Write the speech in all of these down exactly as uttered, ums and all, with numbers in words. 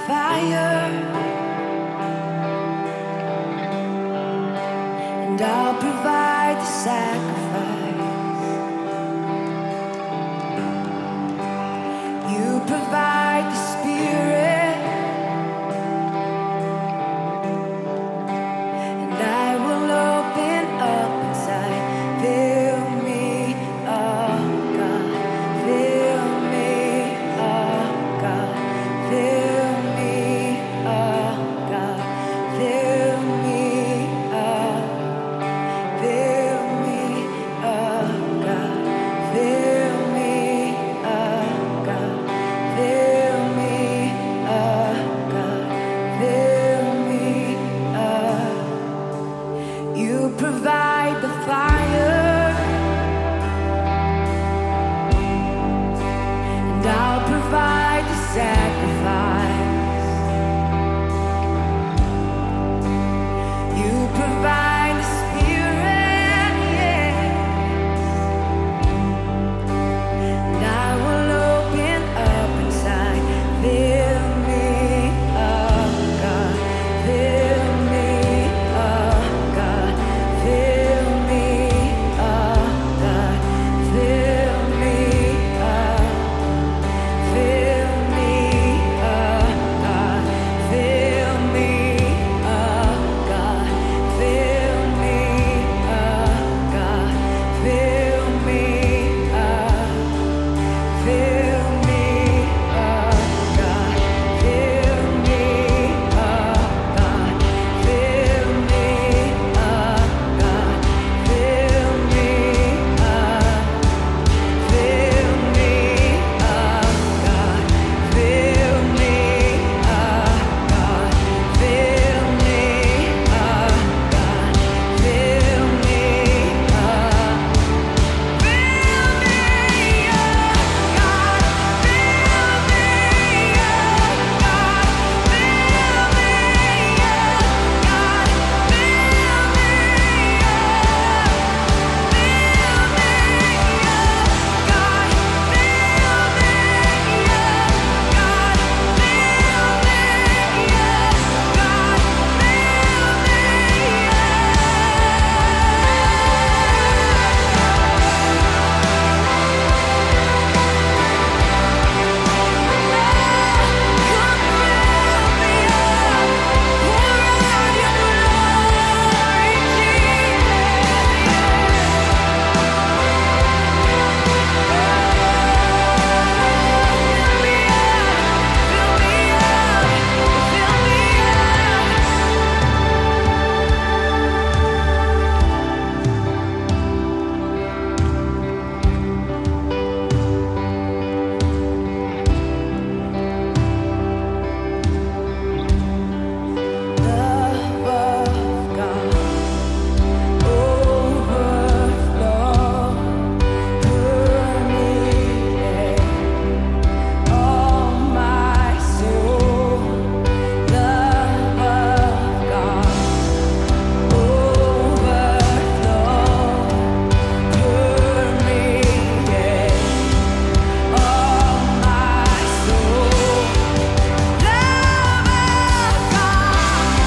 fire, and I'll provide the sacrifice. You provide the spirit, and I will open up inside. Fill me up, God. Fill me up, God. Fill me up, God. Fill me up. Fill me up, God. Fill me up, God. Fill me up, God. Fill me up. You provide the fire, and I'll provide the sacrifice. You provide the spirit, yeah, and I will open up inside. Fill me up, God. Fill me up, God. Fill me up, God. Fill me up. Fill me up, God. Fill me up, God. Fill me up, God. Fill me up. Fill me up, God. Fill me up, God. Fill me up, God. Fill me up. Fill me up, God. Fill me up, God. Fill me up, God. Fill me up. Fill me up, God. Fill me up, God. Fill me up, God. Fill me love of God overflow, permeate all my soul. Love of God overflow, permeate all my soul. Love of God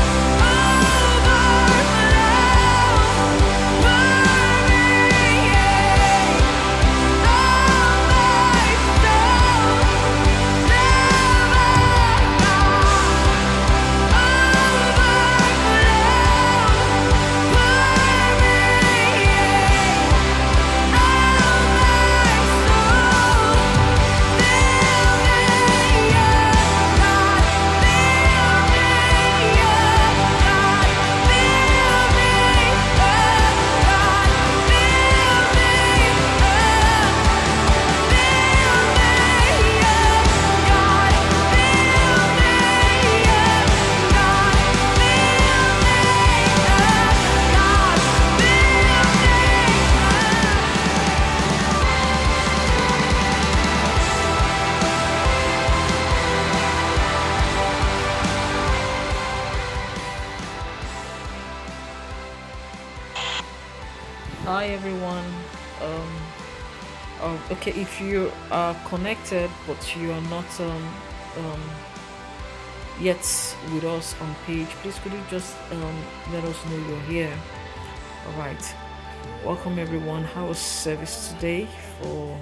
Hi everyone. Um, um, okay, if you are connected but you are not um, um, yet with us on page, please could you just um, let us know you're here. All right. Welcome everyone. How was service today for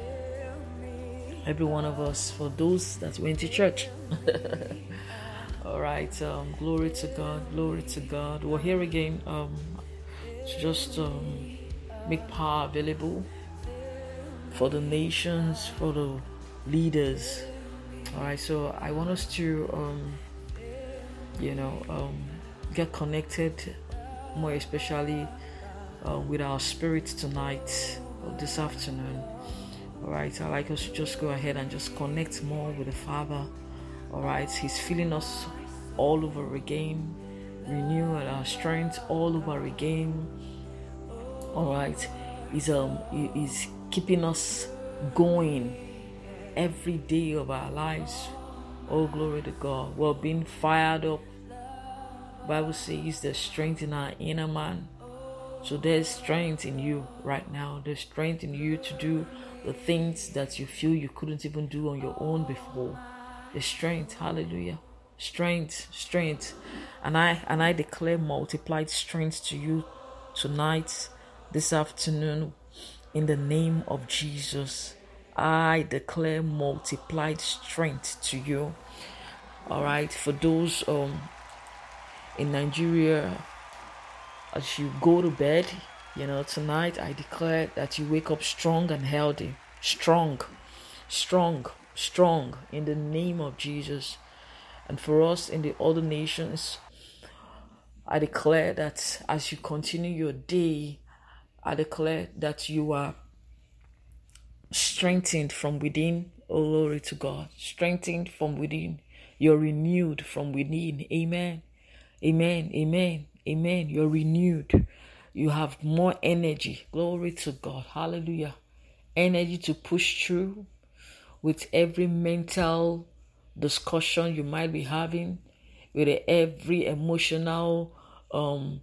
every one of us, for those that went to church? All right. Um, glory to God. Glory to God. We're here again um, to just um, make power available for the nations, for the leaders. All right. So I want us to, um, you know, um, get connected more especially uh, with our spirits tonight or this afternoon. All right. I'd like us to just go ahead and just connect more with the Father. All right. He's filling us all over again, renew our strength all over again. All right. He's um he's keeping us going every day of our lives. Oh, glory to God. We're being fired up. Bible says there's strength in our inner man. So there's strength in you right now. There's strength in you to do the things that you feel you couldn't even do on your own before. There's strength. Hallelujah. Strength, strength. And I and I declare multiplied strength to you tonight, this afternoon, in the name of Jesus. I declare multiplied strength to you. All right. For those um in Nigeria, as you go to bed, you know, tonight I declare that you wake up strong and healthy. Strong, strong, strong in the name of Jesus. And for us in the other nations, I declare that as you continue your day, I declare that you are strengthened from within. Oh, glory to God. Strengthened from within. You're renewed from within. Amen. Amen. Amen. Amen. You're renewed. You have more energy. Glory to God. Hallelujah. Energy to push through with every mental discussion you might be having, with every emotional um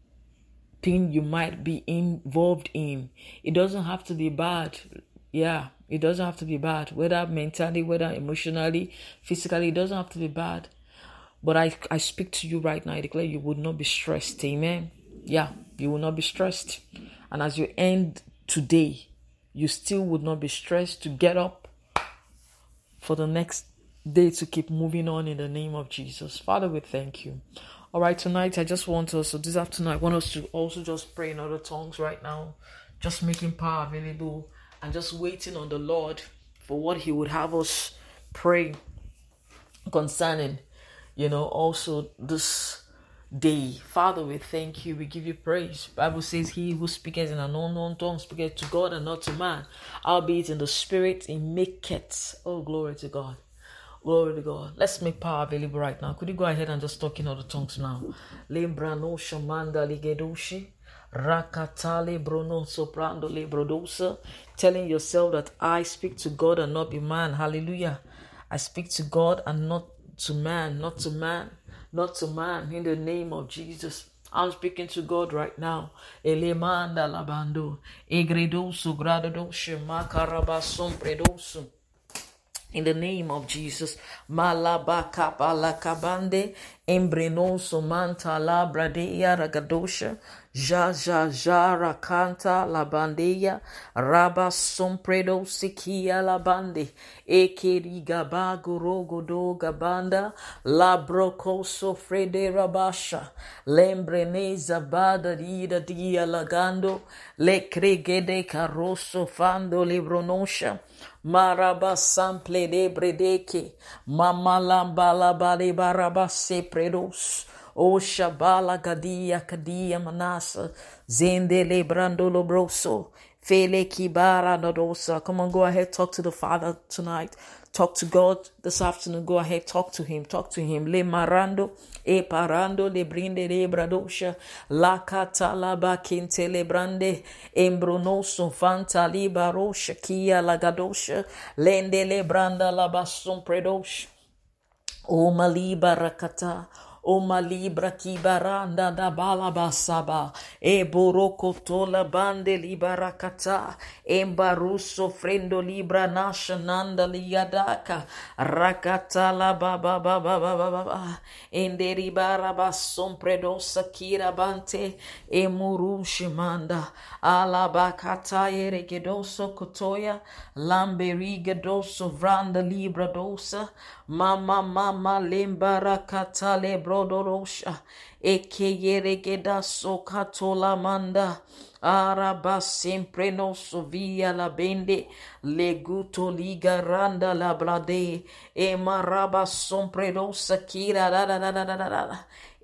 thing you might be involved in. It doesn't have to be bad. Yeah, it doesn't have to be bad. Whether mentally, whether emotionally, physically, it doesn't have to be bad. But I, I speak to you right now. I declare you would not be stressed. Amen. Yeah, you will not be stressed. And as you end today, you still would not be stressed to get up for the next day to keep moving on in the name of Jesus. Father, we thank you. All right, tonight I just want us, so this afternoon, I want us to also just pray in other tongues right now, just making power available and just waiting on the Lord for what he would have us pray concerning, you know, also this day. Father, we thank you. We give you praise. Bible says he who speaketh in an unknown tongue speaketh to God and not to man. Albeit in the spirit, he maketh. Oh, glory to God. Glory to God. Let's make power available right now. Could you go ahead and just talk in other tongues now? Lembrano shamanda ligedoshi. Rakatale brono soprando lebrodosa. Telling yourself that I speak to God and not be man. Hallelujah. I speak to God and not to man, not to man, not to man, in the name of Jesus. I'm speaking to God right now. Elemanda labando, egredoso gradoso, makarabasum predoso. In the name of Jesus, Malabaka balakabande, embrenoso manta labradea ragadosha, ja ja ja rakanta labandeya, raba sompredo sikia labande, ekeri gabago rogodo gabanda, labroco sofrede rabasha, lembreneza bada dida dia lagando, le cregede caroso fando libronosha, Maraba sample de bredeke, mama lamba laba de barabase predos, o shabala gadia kadia manasa, zende lebrando lobroso, fele kibara nodosa. Come on, go ahead, talk to the Father tonight. Talk to God this afternoon. Go ahead, talk to him, talk to him. Le marando, e parando, le brinde de bradosha, la cata la bakinte le brande, embronoso fanta libarosha, kia la gadosha, lende le branda la bason predosha. O maliba rakata, O malibra kibaranda da balabasaba. E borokotola bande libarakata. Embaruso frendo libra nashananda liadaka. Rakata la baba baba baba baba. Enderi barabasom predosa kira bante. Emuru shimanda. Alabakata eregedoso kotoya. Lamberiga doso vranda libra dosa. Mama mama lembara katale brodorosha. Eke yeregeda so katola manda. Araba sempre no sovia la bende. Leguto liga randa la blade. E maraba sempre dosa kira da da da da da da.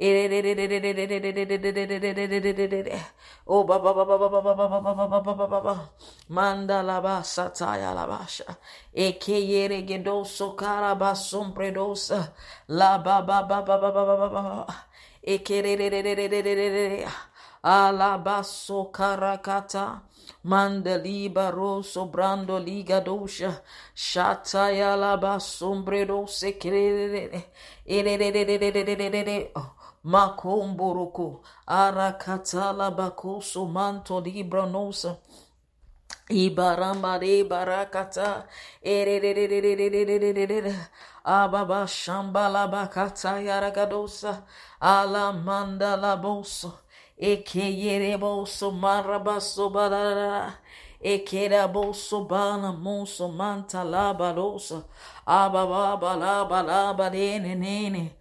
Oh, ba ba ba ba ba ba ba ba ba ba ba ba ba ba. Manda la basa taya la basha. Eke yere gedoso karaba sompredosa. La ba ba ba ba ba ba ba ba ba. Eke re re re re re re re re re. Alabaso karakata. Mandaliba roso brando liga dosha. Shataya la basombredo se kerere. Ere re re re re re re re re. Makomboroko arakatala bakoso manto libra nosa ibarambare barakata ererererererererere ababa shambala bakata yaragadosa alamanda la boso ekeyere boso marabaso barara ekera boso bana monso manta la barosa ababa bala bala badene nene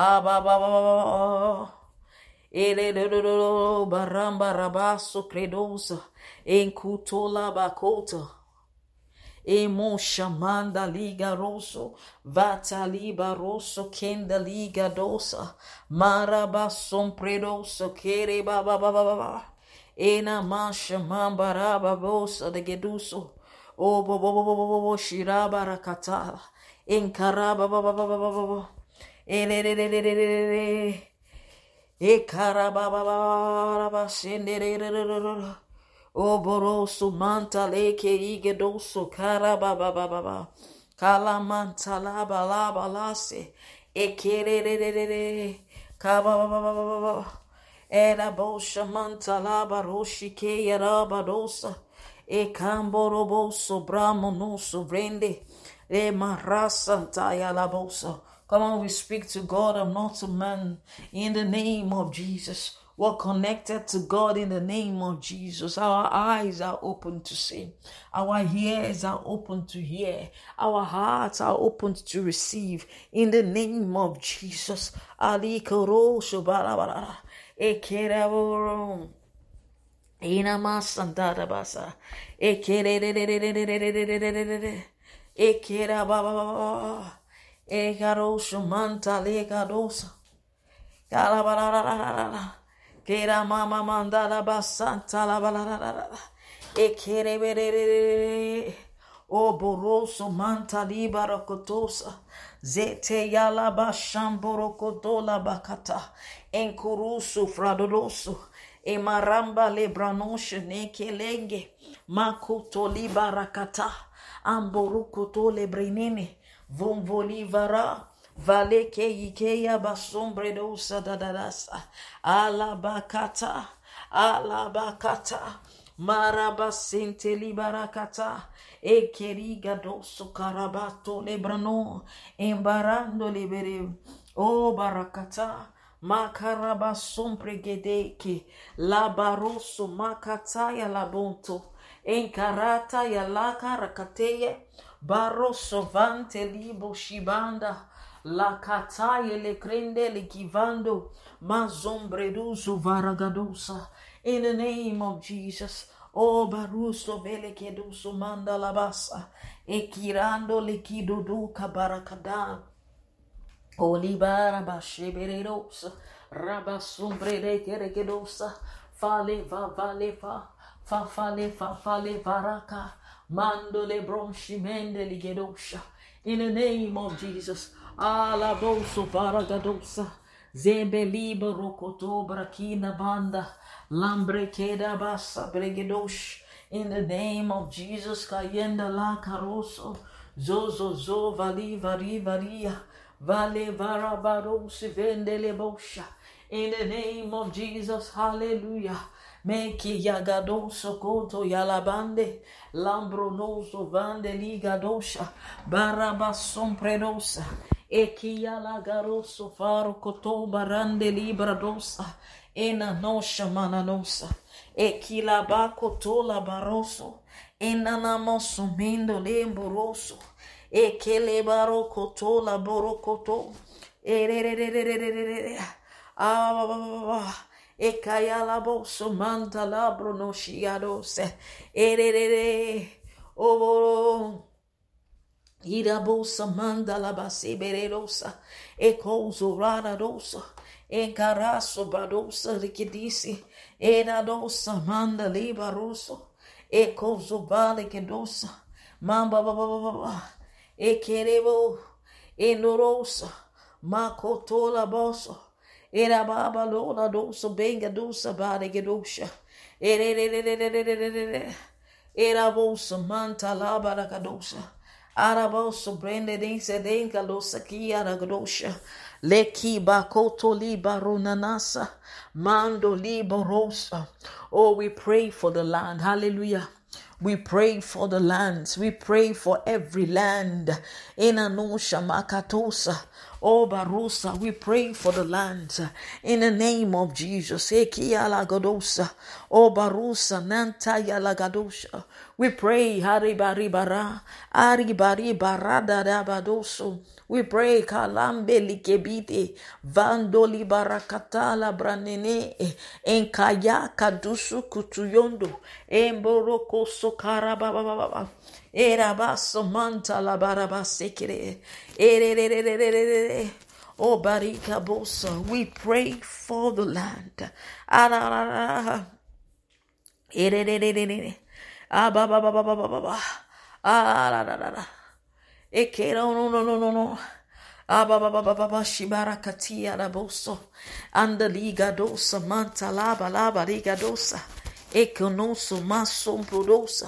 Ababa Ele baramba rabaso credosa encutola bakota emo shamanda liga rosso vata liba rosso kenda liga dosa marabason predoso kere baba baba baba ena masha mambaraba bosa de geduso o bobo bobo bobo shiraba rakata enkaraba baba baba baba Elelelelelele, ekarabababa, sendelelelelele, oboroso manta leke igedoso karabababa, kalamanta laba laba lase, ekelelelelele, kababababa, era bosha manta laba roshi ke yaraba dosa, ekamboroboso bramo no sovrende, e marasa taya la bosa. Come on, we speak to God and not to man in the name of Jesus. We're connected to God in the name of Jesus. Our eyes are open to see. Our ears are open to hear. Our hearts are open to receive in the name of Jesus. Ali koro shubarabara. Ekerabo. Inamasandara basa. Ekere. Ekerababa. Egarosho manta legadosa. Galabarara. Kera mama mandala basanta la balarara. Ekerebere. O boroso manta libarakotosa. Zete yala bashamborokotola bakata. Enkurusu fradoroso. Emaramba lebranoshe nekelenge. Makuto libarakata. Amborukoto lebrenene. Vomvolivara vale ke ikeya basombre dosa dadadasa alabakata alabakata marabasente libarakata ekeriga doso karabato lebrano embarando libere o barakata makarabasompre gedeke labaroso makata ya labonto enkarata ya laka rakateye Baroso vante libo shibanda la kataye le krende le kivando mazombreduso varagadosa in the name of Jesus. Oh baruso vele keduso manda la basa e kirando le kiduduka barakada olibara basheberedosa rabasombrede kerekedosa fale va vale fa fa fale fa fale varaka Mando le bronchi mende li gedosha. In the name of Jesus. Alaboso paragadosa. Zembe libero koto brakina banda. Lambre keda basa bregedosh. In the name of Jesus. Kayenda la caroso. Zozo zo vali vari varia. Vale varabados vendelebosha. In the name of Jesus, hallelujah. Meki yagadoso koto yalabande. Lambronoso vande ligadosha. Barabasom predosa. Eki yalagaroso faro koto barande libradosa. Ena nosha mananosa. Eki labako tola baroso. Ena namoso mindo lemboroso. Ekele barokoto la borokoto. Ah, ekaya la boso manta la bronoshiadose. Erere. Oh, irabosa manda la baseberosa. Ekozo rara dosa. Encaraso badosa rikidisi. Era dosa manda libaroso. Ekozo vale que dosa. Mamba baba baba. Ekerebo, enorosa, makotola boso, era baba lola doso, benga dosa, bade gedosha, era bosa, manta labara gadosha, araboso, brende dense denka losa kia gadosha, leki bakoto libaronanasa, mando liborosa. Oh, we pray for the land. Hallelujah. We pray for the lands. We pray for every land. Enanosha makatosa. Oh, Barosa, we pray for the lands in the name of Jesus. Ekia lagadosa. Oh, Barosa, Nantaya lagadosha. We pray, Haribari bara, Aribari barada dabadoso. We pray, Kalambe likebite, Vandoli barakatala branene, Enkaya kadusu kutuyondo, Emboroko sokara baba baba. Erabaso manta la barabasekere. Erererererere. Oh, Barika Bosa, we pray for the land. Ah, ererererere. Ah, ba ba ba ba ba ba ba ba. Ah, la la la la. Eke no no no no no no. Ah, ba ba ba ba ba ba. Shibara katia la boso. Anda liga dosa manta laba laba liga dosa. Econoso maso prodosa.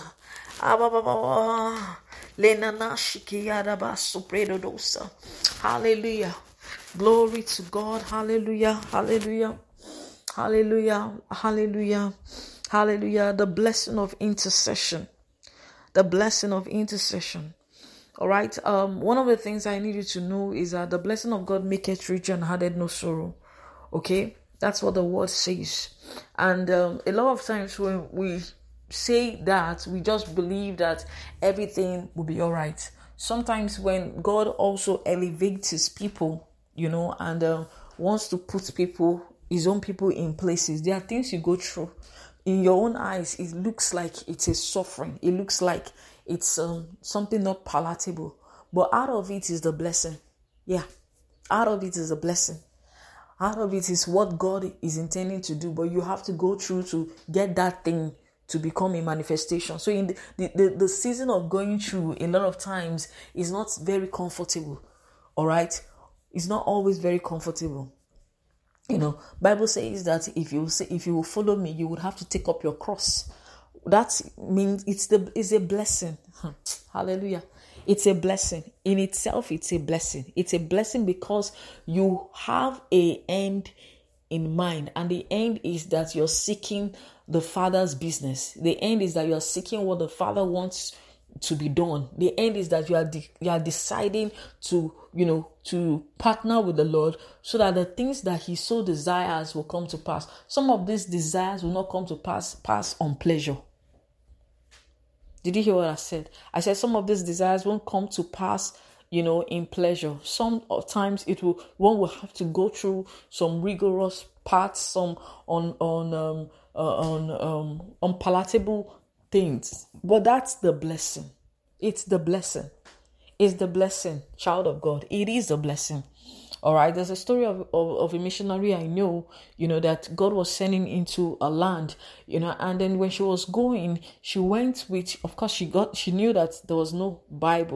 Hallelujah. Glory to God. Hallelujah. Hallelujah. Hallelujah. Hallelujah. Hallelujah. The blessing of intercession. The blessing of intercession. All right. Um, one of the things I need you to know is that the blessing of God maketh rich and addeth no sorrow. Okay. That's what the word says. And um, a lot of times when we say that, we just believe that everything will be all right. Sometimes when God also elevates his people, you know, and uh, wants to put people, his own people in places, there are things you go through. In your own eyes, it looks like it's a suffering. It looks like it's um, something not palatable. But out of it is the blessing. Yeah, out of it is a blessing. Out of it is what God is intending to do. But you have to go through to get that thing to become a manifestation. So in the, the, the, the season of going through, a lot of times is not very comfortable. All right. It's not always very comfortable. You know, Bible says that if you say, if you will follow me, you would have to take up your cross. That means it's the, it's a blessing. Hallelujah. It's a blessing. In itself, it's a blessing. It's a blessing because you have a end in mind. And the end is that you're seeking the Father's business. The end is that you're seeking what the Father wants to be done. The end is that you are de- you are deciding to, you know, to partner with the Lord so that the things that he so desires will come to pass. Some of these desires will not come to pass, pass on pleasure. Did you hear what I said? I said some of these desires won't come to pass, you know, in pleasure. Sometimes it will, one will have to go through some rigorous parts, some on on um uh, on um unpalatable things. But that's the blessing. It's the blessing. It's the blessing, child of God. It is a blessing. All right. There's a story of, of, of a missionary I know, you know, that God was sending into a land, you know, and then when she was going, she went with, of course, she got, she knew that there was no Bible,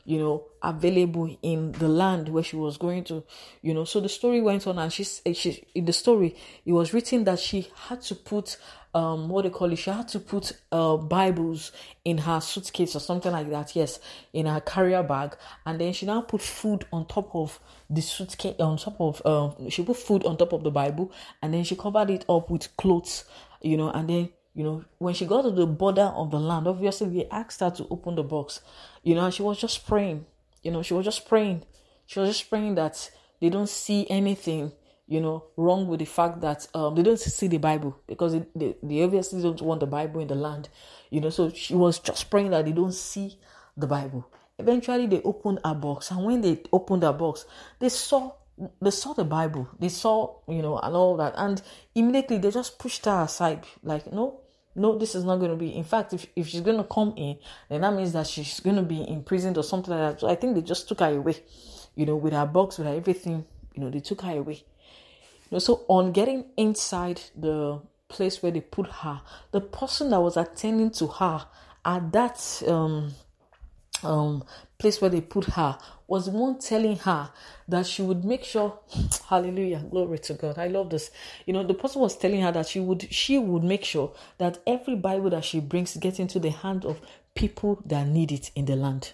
you know, available in the land where she was going to, you know. So the story went on, and she's she in the story it was written that she had to put um what they call it she had to put uh Bibles in her suitcase or something like that, yes, in her carrier bag, and then she now put food on top of the suitcase, on top of um she put food on top of the Bible, and then she covered it up with clothes, you know. And then, you know, when she got to the border of the land, obviously they asked her to open the box, you know, and she was just praying, you know, she was just praying. She was just praying that they don't see anything, you know, wrong with the fact that um they don't see the Bible, because they, they, they obviously don't want the Bible in the land, you know. So she was just praying that they don't see the Bible. Eventually they opened a box, and when they opened the box, they saw they saw the Bible, they saw, you know, and all that, and immediately they just pushed her aside, like, no, no, this is not going to be. In fact, if, if she's going to come in, then that means that she's going to be imprisoned or something like that. So I think they just took her away, you know, with her box, with her everything, you know, they took her away. You know, so on getting inside the place where they put her, the person that was attending to her at that um um place where they put her was the one telling her that she would make sure, hallelujah, glory to God, I love this, you know, the person was telling her that she would she would make sure that every Bible that she brings gets into the hand of people that need it in the land.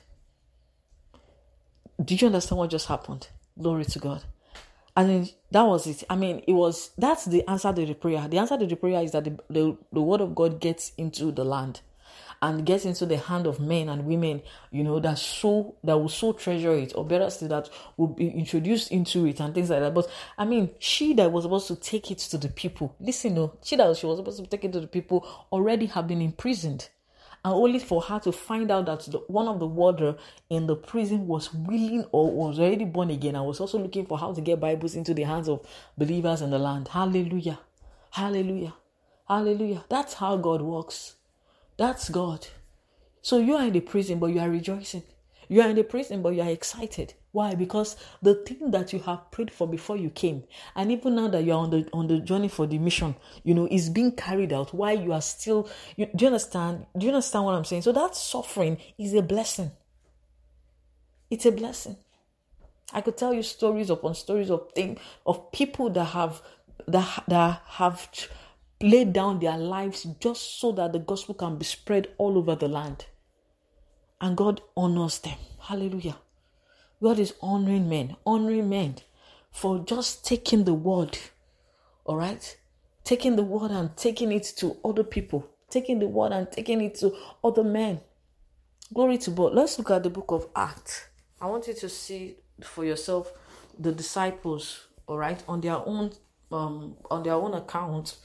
Did you understand what just happened? Glory to God. And then that was it. I mean, it was, that's the answer to the prayer. The answer to the prayer is that the, the, the word of God gets into the land and gets into the hand of men and women, you know, that so that will so treasure it, or better still, that will be introduced into it and things like that. But I mean, she that was supposed to take it to the people, listen, no, she that she was supposed to take it to the people already have been imprisoned. And only for her to find out that the, one of the warder in the prison was willing or was already born again and was also looking for how to get Bibles into the hands of believers in the land. Hallelujah. Hallelujah. Hallelujah. That's how God works. That's God. So you are in the prison, but you are rejoicing. You are in the prison, but you are excited. Why? Because the thing that you have prayed for before you came, and even now that you are on the on the journey for the mission, you know, is being carried out while you are still. You, do you understand? Do you understand what I'm saying? So that suffering is a blessing. It's a blessing. I could tell you stories upon stories of things of people that have that that have laid down their lives just so that the gospel can be spread all over the land. And God honors them. Hallelujah. God is honoring men, honoring men for just taking the word, all right? Taking the word and taking it to other people. Taking the word and taking it to other men. Glory to God. Let's look at the book of Acts. I want you to see for yourself the disciples, all right, on their own, um, on their own account.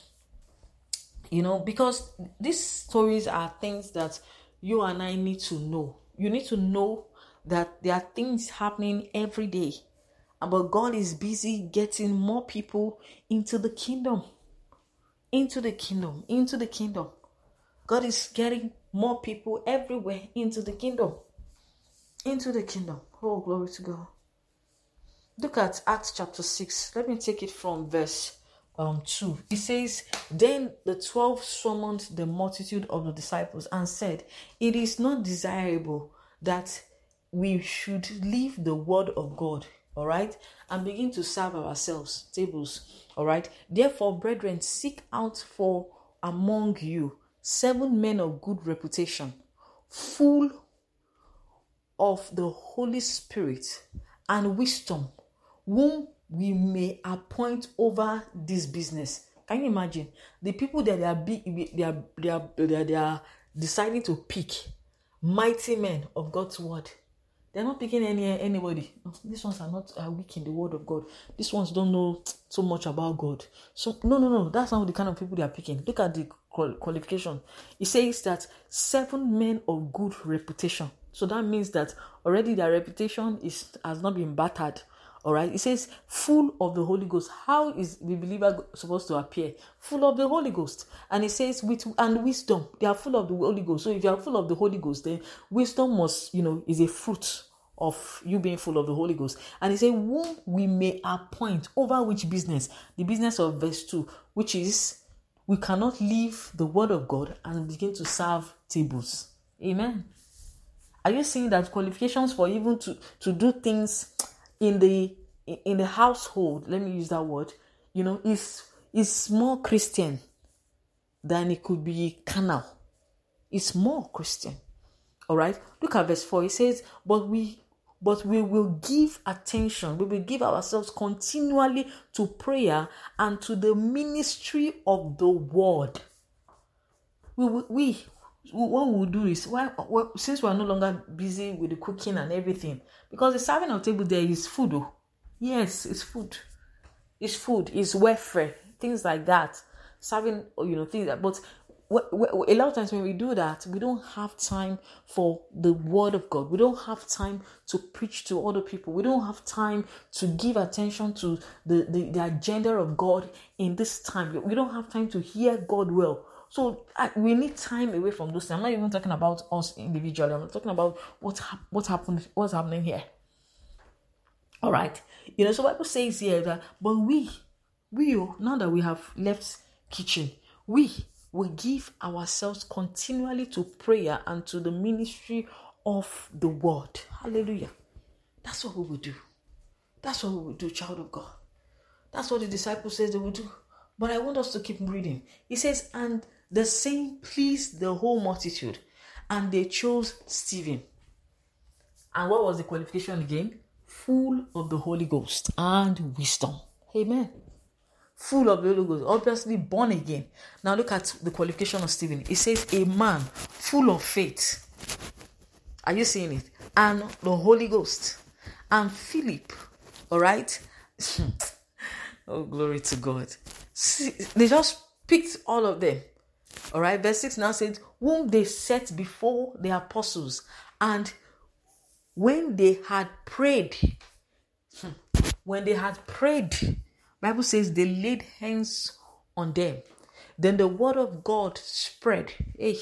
You know, because these stories are things that you and I need to know. You need to know that there are things happening every day. But God is busy getting more people into the kingdom. Into the kingdom. Into the kingdom. God is getting more people everywhere into the kingdom. Into the kingdom. Oh, glory to God. Look at Acts chapter six. Let me take it from verse Um, two. It says, then the twelve summoned the multitude of the disciples and said, it is not desirable that we should leave the word of God, all right, and begin to serve ourselves tables, all right. Therefore, brethren, seek out for among you seven men of good reputation, full of the Holy Spirit and wisdom, whom we may appoint over this business. Can you imagine the people that they are big, they are they are they are, they are deciding to pick mighty men of God's word? They're not picking any anybody. These ones are not are weak in the word of God. These ones don't know so much about God. So no, no, no. That's not the kind of people they are picking. Look at the qualification. It says that seven men of good reputation. So that means that already their reputation is has not been battered. All right. It says full of the Holy Ghost. How is the believer supposed to appear? Full of the Holy Ghost. And it says with and wisdom. They are full of the Holy Ghost. So if you are full of the Holy Ghost, then wisdom must, you know, is a fruit of you being full of the Holy Ghost. And it says whom we may appoint over which business? The business of verse two, which is we cannot leave the word of God and begin to serve tables. Amen. Are you seeing that qualifications for even to, to do things in the in the household, let me use that word, you know, is is more Christian than it could be carnal. It's more Christian. All right. Look at verse four. It says, but we but we will give attention, we will give ourselves continually to prayer and to the ministry of the word. We we what we'll do is, well, well, since we are no longer busy with the cooking and everything, because the serving of table there is food. Oh. Yes, it's food. It's food. It's welfare. Things like that. Serving, you know, things like that. But a lot of times when we do that, we don't have time for the word of God. We don't have time to preach to other people. We don't have time to give attention to the, the, the agenda of God in this time. We don't have time to hear God well. So uh, we need time away from those things. I'm not even talking about us individually. I'm talking about what, hap- what happened, what's happening here. All right. You know, so Bible says here that, but we, we, now that we have left kitchen, we will give ourselves continually to prayer and to the ministry of the word. Hallelujah. That's what we will do. That's what we will do, child of God. That's what the disciples said they will do. But I want us to keep reading. He says, and the saying pleased the whole multitude, and they chose Stephen. And what was the qualification again? Full of the Holy Ghost and wisdom. Amen. Full of the Holy Ghost, obviously born again. Now look at the qualification of Stephen. It says a man full of faith. Are you seeing it? And the Holy Ghost. And Philip. All right. Oh, glory to God. See, they just picked all of them. All right. Verse six now says, whom they set before the apostles. And when they had prayed, when they had prayed, Bible says they laid hands on them. Then the word of God spread. Then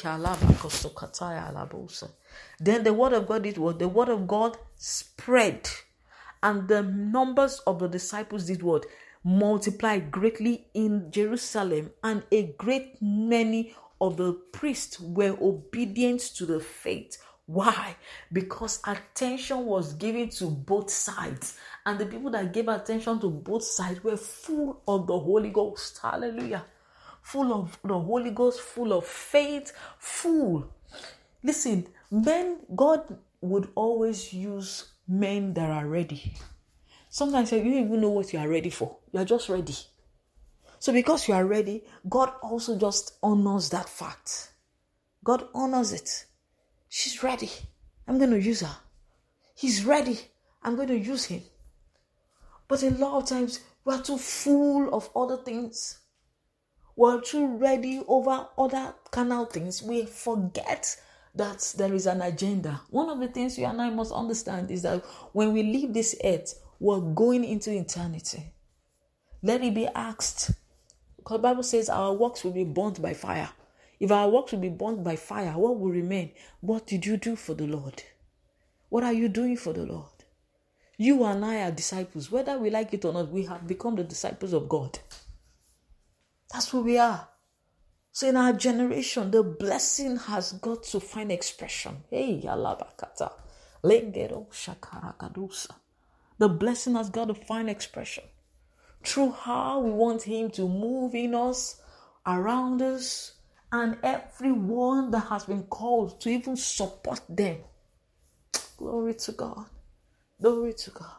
the word of God did what? The word of God spread. And the numbers of the disciples did what? Multiplied greatly in Jerusalem. And a great many of the priests were obedient to the faith. Why? Because attention was given to both sides. And the people that gave attention to both sides were full of the Holy Ghost. Hallelujah. Full of the Holy Ghost, full of faith, full. Listen, men, God would always use men that are ready. Sometimes you don't even know what you are ready for. You are just ready. So because you are ready, God also just honors that fact. God honors it. She's ready. I'm going to use her. He's ready. I'm going to use him. But a lot of times, we're too full of other things. We're too ready over other carnal things. We forget that there is an agenda. One of the things you and I must understand is that when we leave this earth, we're going into eternity. Let it be asked. Because the Bible says our works will be burnt by fire. If our works will be burnt by fire, what will remain? What did you do for the Lord? What are you doing for the Lord? You and I are disciples. Whether we like it or not, we have become the disciples of God. That's who we are. So in our generation, the blessing has got to find expression. Hey, Alabakata. Lengero Shakarakadusa. The blessing has got to find expression. Through how we want him to move in us, around us, and everyone that has been called to even support them. Glory to God. Glory to God.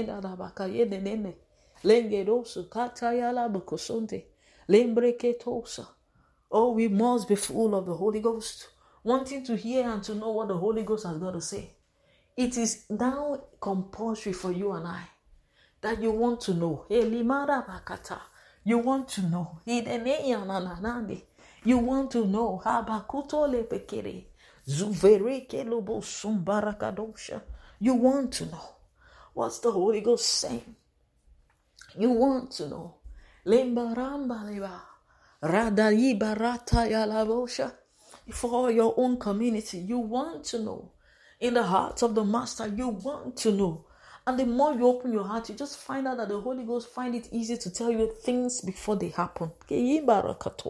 Oh, we must be full of the Holy Ghost, wanting to hear and to know what the Holy Ghost has got to say. It is now compulsory for you and I that you want to know. You want to know. You want to know. You want to know. What's the Holy Ghost saying? You want to know. For your own community, you want to know. In the heart of the Master, you want to know. And the more you open your heart, you just find out that the Holy Ghost find it easy to tell you things before they happen.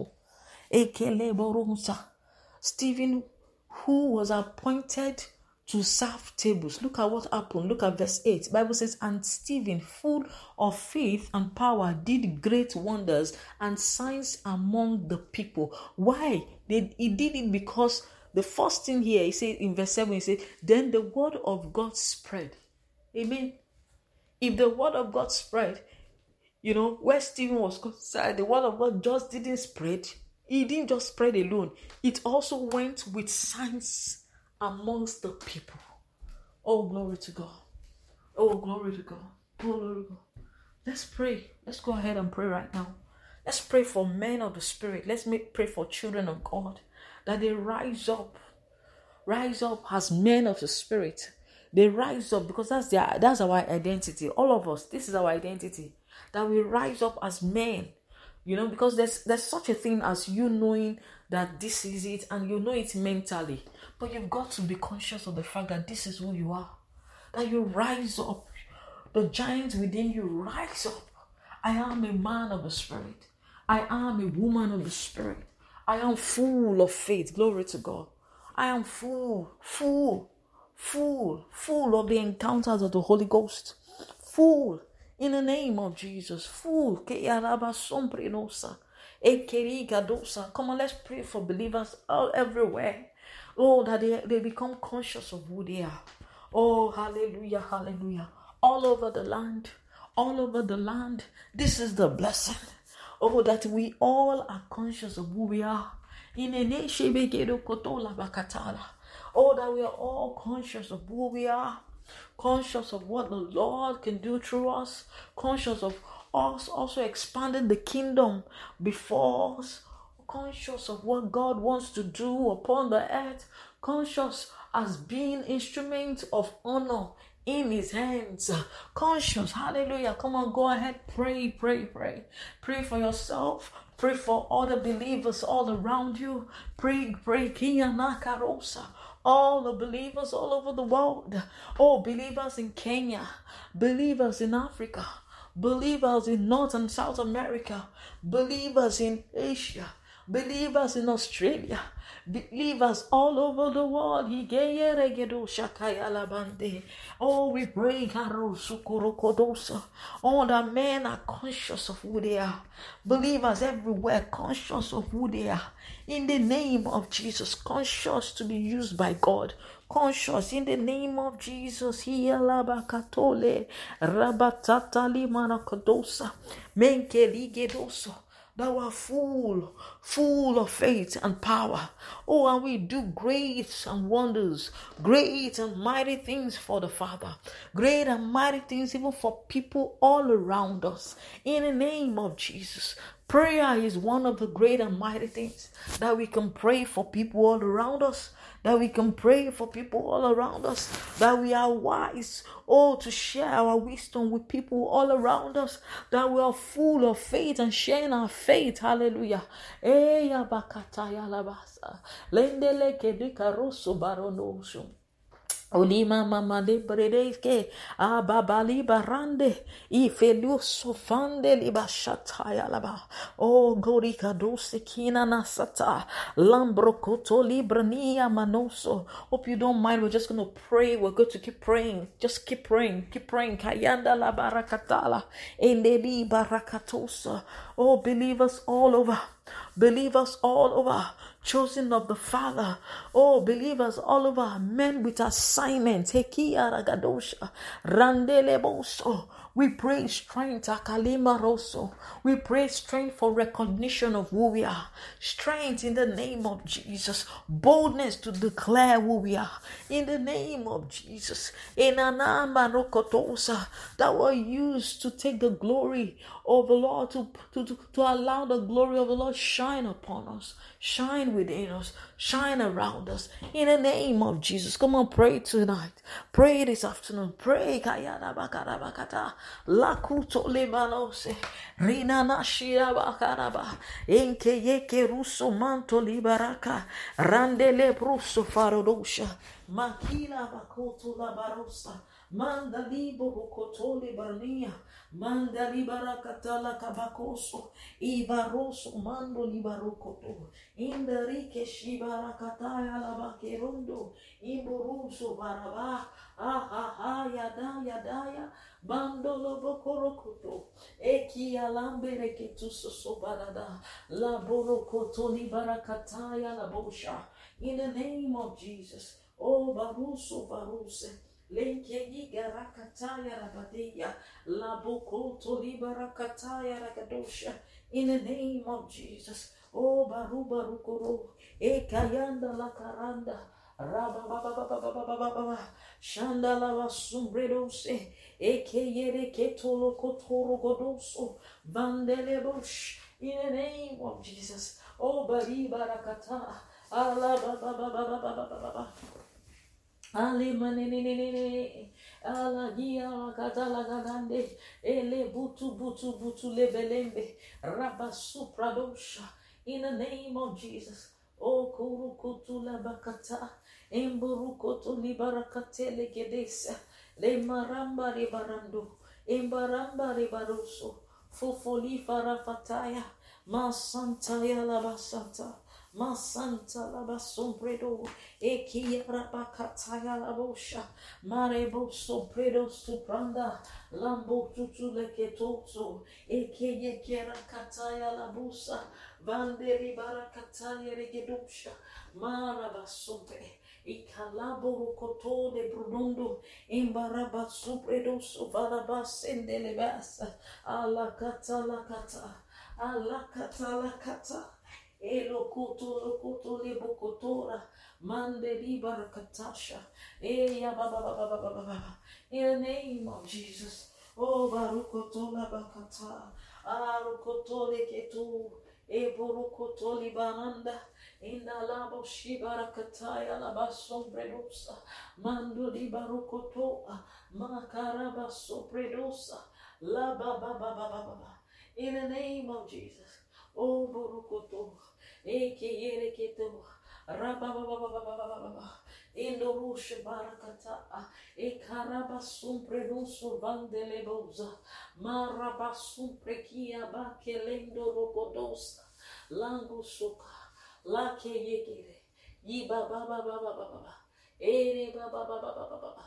Stephen, who was appointed to serve tables. Look at what happened. Look at verse eight. Bible says, and Stephen, full of faith and power, did great wonders and signs among the people. Why? They, he did it because the first thing here, he said in verse seven, he said, then the word of God spread. Amen. If the word of God spread, you know, where Stephen was concerned, the word of God just didn't spread. It didn't just spread alone. It also went with signs amongst the people. Oh, glory to God. Oh, glory to God. Oh, glory to God. Let's pray. Let's go ahead and pray right now. Let's pray for men of the Spirit. Let's make, pray for children of God, that they rise up. Rise up as men of the Spirit. They rise up because that's their, that's our identity. All of us, this is our identity. That we rise up as men. You know, because there's there's such a thing as you knowing that this is it, and you know it mentally. But you've got to be conscious of the fact that this is who you are. That you rise up. The giant within you rise up. I am a man of the Spirit. I am a woman of the Spirit. I am full of faith. Glory to God. I am full, full, full, full of the encounters of the Holy Ghost. Full. In the name of Jesus, full. Come on, let's pray for believers all everywhere. Oh, that they, they become conscious of who they are. Oh, hallelujah, hallelujah. All over the land, all over the land. This is the blessing. Oh, that we all are conscious of who we are. In the nation, oh, that we are all conscious of who we are. Conscious of what the Lord can do through us. Conscious of us also expanding the kingdom before us. Conscious of what God wants to do upon the earth. Conscious as being instruments of honor in his hands. Conscious. Hallelujah. Come on, go ahead. Pray, pray, pray. Pray for yourself. Pray for other believers all around you. Pray, pray. Kiyanakarosa. All the believers all over the world. Oh, believers in Kenya. Believers in Africa. Believers in North and South America. Believers in Asia. Believers in Australia. Believers all over the world. Oh, we pray. All the men are conscious of who they are. Believers everywhere conscious of who they are. In the name of Jesus, conscious to be used by God. Conscious in the name of Jesus. Hialabakatole rabatatali manakodosa menkeligedoso. That we are full, full of faith and power. Oh, and we do great and wonders, great and mighty things for the Father. Great and mighty things even for people all around us. In the name of Jesus. Prayer is one of the great and mighty things that we can pray for people all around us. That we can pray for people all around us. That we are wise, oh, to share our wisdom with people all around us. That we are full of faith and sharing our faith. Hallelujah. Eya bakataya labasa. Lendele kedika rosso baronoso. Olima mama de bredeske ababali barande I feluso fande liba shataya laba. Oh, gorika dose kina nasata lambro koto librania manoso. Hope you don't mind. We're just going to pray. We're going to keep praying. Just keep praying. Keep praying. Kayanda la barakatala endeli barakatosa. Oh, believers all over. Believers all over, chosen of the Father. Oh, believers all over, men with assignments. Hekia ragadosha, randeleboso. We pray strength, akalima rosso. We pray strength for recognition of who we are. Strength in the name of Jesus. Boldness to declare who we are. In the name of Jesus. Enanama rokotosa. That were used to take the glory of the Lord, to, to, to, to allow the glory of the Lord shine upon us. Shine within us. Shine around us. In the name of Jesus. Come on, pray tonight. Pray this afternoon. Pray. Kayana bakara bakata. Lakuto lebanose. Rina nashira bakaraba. Enke yeke russo manto libaraka. Randele brusso farodosha. Makila bakoto la barosa. Manda libo kotole barnia. Manda libara katala kabakoso. Ibaroso mando libarokoto. Indarike shibara kataya labakerondo. Iburuso baraba. Aha yada yadaya. Bandolo bokorokoto. Eki alambere ketuso sobarada. Laborokoto libarakataya labosha. In the name of Jesus. Oh baruso baruse. Lenke yiga rakataya rabadeya. Labokoto libarakataya ragadosha. In the name of Jesus. Oh baru barukoro. Ekayanda lakaranda. Raba baba baba baba baba baba. Shanda lava sumbredose. Eke yere ketolo kotoro godoso. Vandele bosh. In the name of Jesus. Oh bari barakata. Allah baba baba baba baba baba. Ale manenenene, ala gia la katala ganande, ele butu butu butu lebelembe, rabasu pradosha. In the name of Jesus, o kuru kutu la bakata, emburu kutu libarakate le gedesa, le maramba ribarando, embaramba ribaroso, fufoli farafataya, masantaya la basanta. Masanta la basompredo, eki rabakataya la bosha, marebo sompredo supranda, lambo tutu leketoso, eke yekera kataya la busa, vanderi barakataya regedosha, marabasompe, ikalabo koto de brunondo, imbaraba sompredo sovalabasende lebasa, ala kata la kata, ala kata la kata. Elo koto lo koto le bokotora mande libara katasha e ya ba ba ba ba ba ba ba. In the name of Jesus, oh barukoto la bakata arukoto le ketu e borukoto li bananda inda la boshibara kataya la basombredosa mando li barukoto makaraba sombredosa la ba ba ba ba ba ba. In the name of Jesus, oh borukoto. Eke yere keto rabababababababa indorushe barakata ekarabasum predoso vandeleboza marabasum prekia bakelendo rogodosa lango soka lake yekere yibabababababa ere babababababa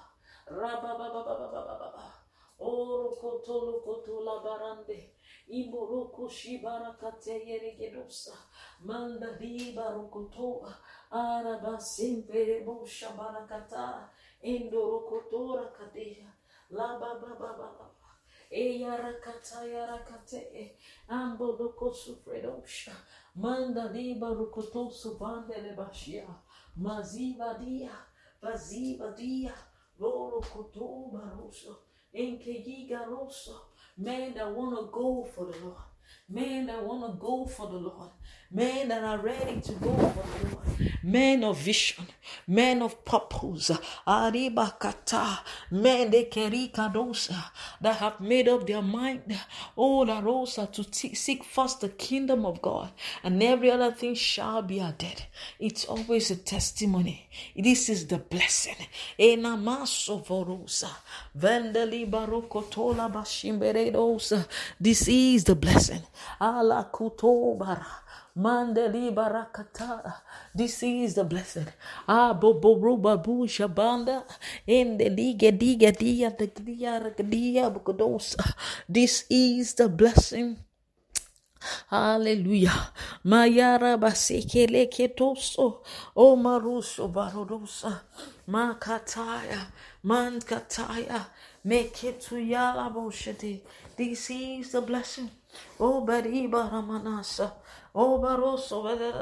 rababababababa oro kotolo kotola barande Imboroko shibarakate yeregedosa. Manda di barokotoa. Araba sempre bosha barakata. Indorokotora kadea. La baba baba baba. Eya rakata yarakate. Amboloko sufredosha. Manda di barokoto subandele bashia. Maziva dia. Vaziva dia. Borokoto baroso. Enke yiga roso. Men that want to go for the Lord. Men that want to go for the Lord. Men that are ready to go for the Lord. Men of vision. Men of purpose. Aribakata. Men de kerikadosa. That have made up their mind. Oh, la rosa to t- seek first the kingdom of God. And every other thing shall be added. It's always a testimony. This is the blessing. Enamaso vorosa. Vendeli barokotola bashimberedosa. This is the blessing. Ala kutobara. Mandeli barakata. This is the blessing. Ah, bobo roba bu shabanda. In the liga diga dia the dia dia bukodosa. This is the blessing. Hallelujah. Mayara basekele ketoso. O maruso barodosa. Makataya. Mankataya. Meketuyala boshete. This is the blessing. Oh bariba ramanasa. Oh baroso.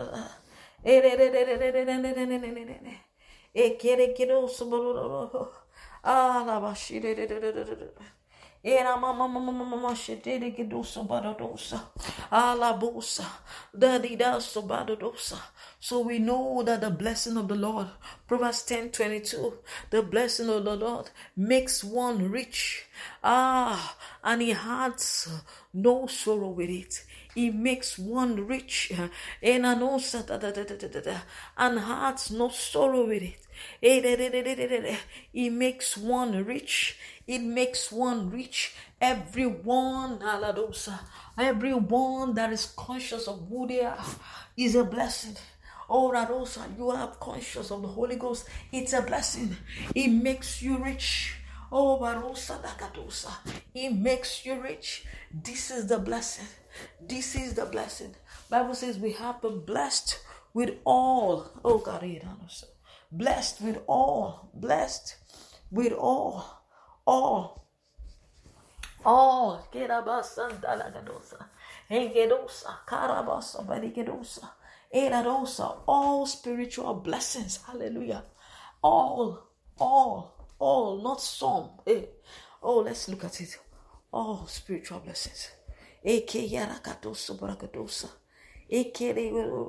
Ekere kedoso baroro. Ah la bashire. Era mama mama mama shedede gedosa badadosa. Ala bosa. Daddy daso badadosa. So we know that the blessing of the Lord, Proverbs ten twenty-two, the blessing of the Lord makes one rich. Ah, and he has no sorrow with it. He makes one rich and has no sorrow with it. It makes one rich. It makes one rich. Everyone, everyone that is conscious of who they are is a blessing. Oh, Radosa, you are conscious of the Holy Ghost. It's a blessing. It makes you rich. Oh, Barosa Dakadosa. It makes you rich. This is the blessing. This is the blessing. Bible says we have been blessed with all. Oh, God, blessed with all. Blessed with all. All. All. Kerabasa Dalagadosa. Engedosa. Karabasa. Badigedosa. Eradosa. All spiritual blessings. Hallelujah. All. All. All, not some. Hey. Oh, let's look at it. All spiritual blessings. Eke yarakadosa barakadosa. Eke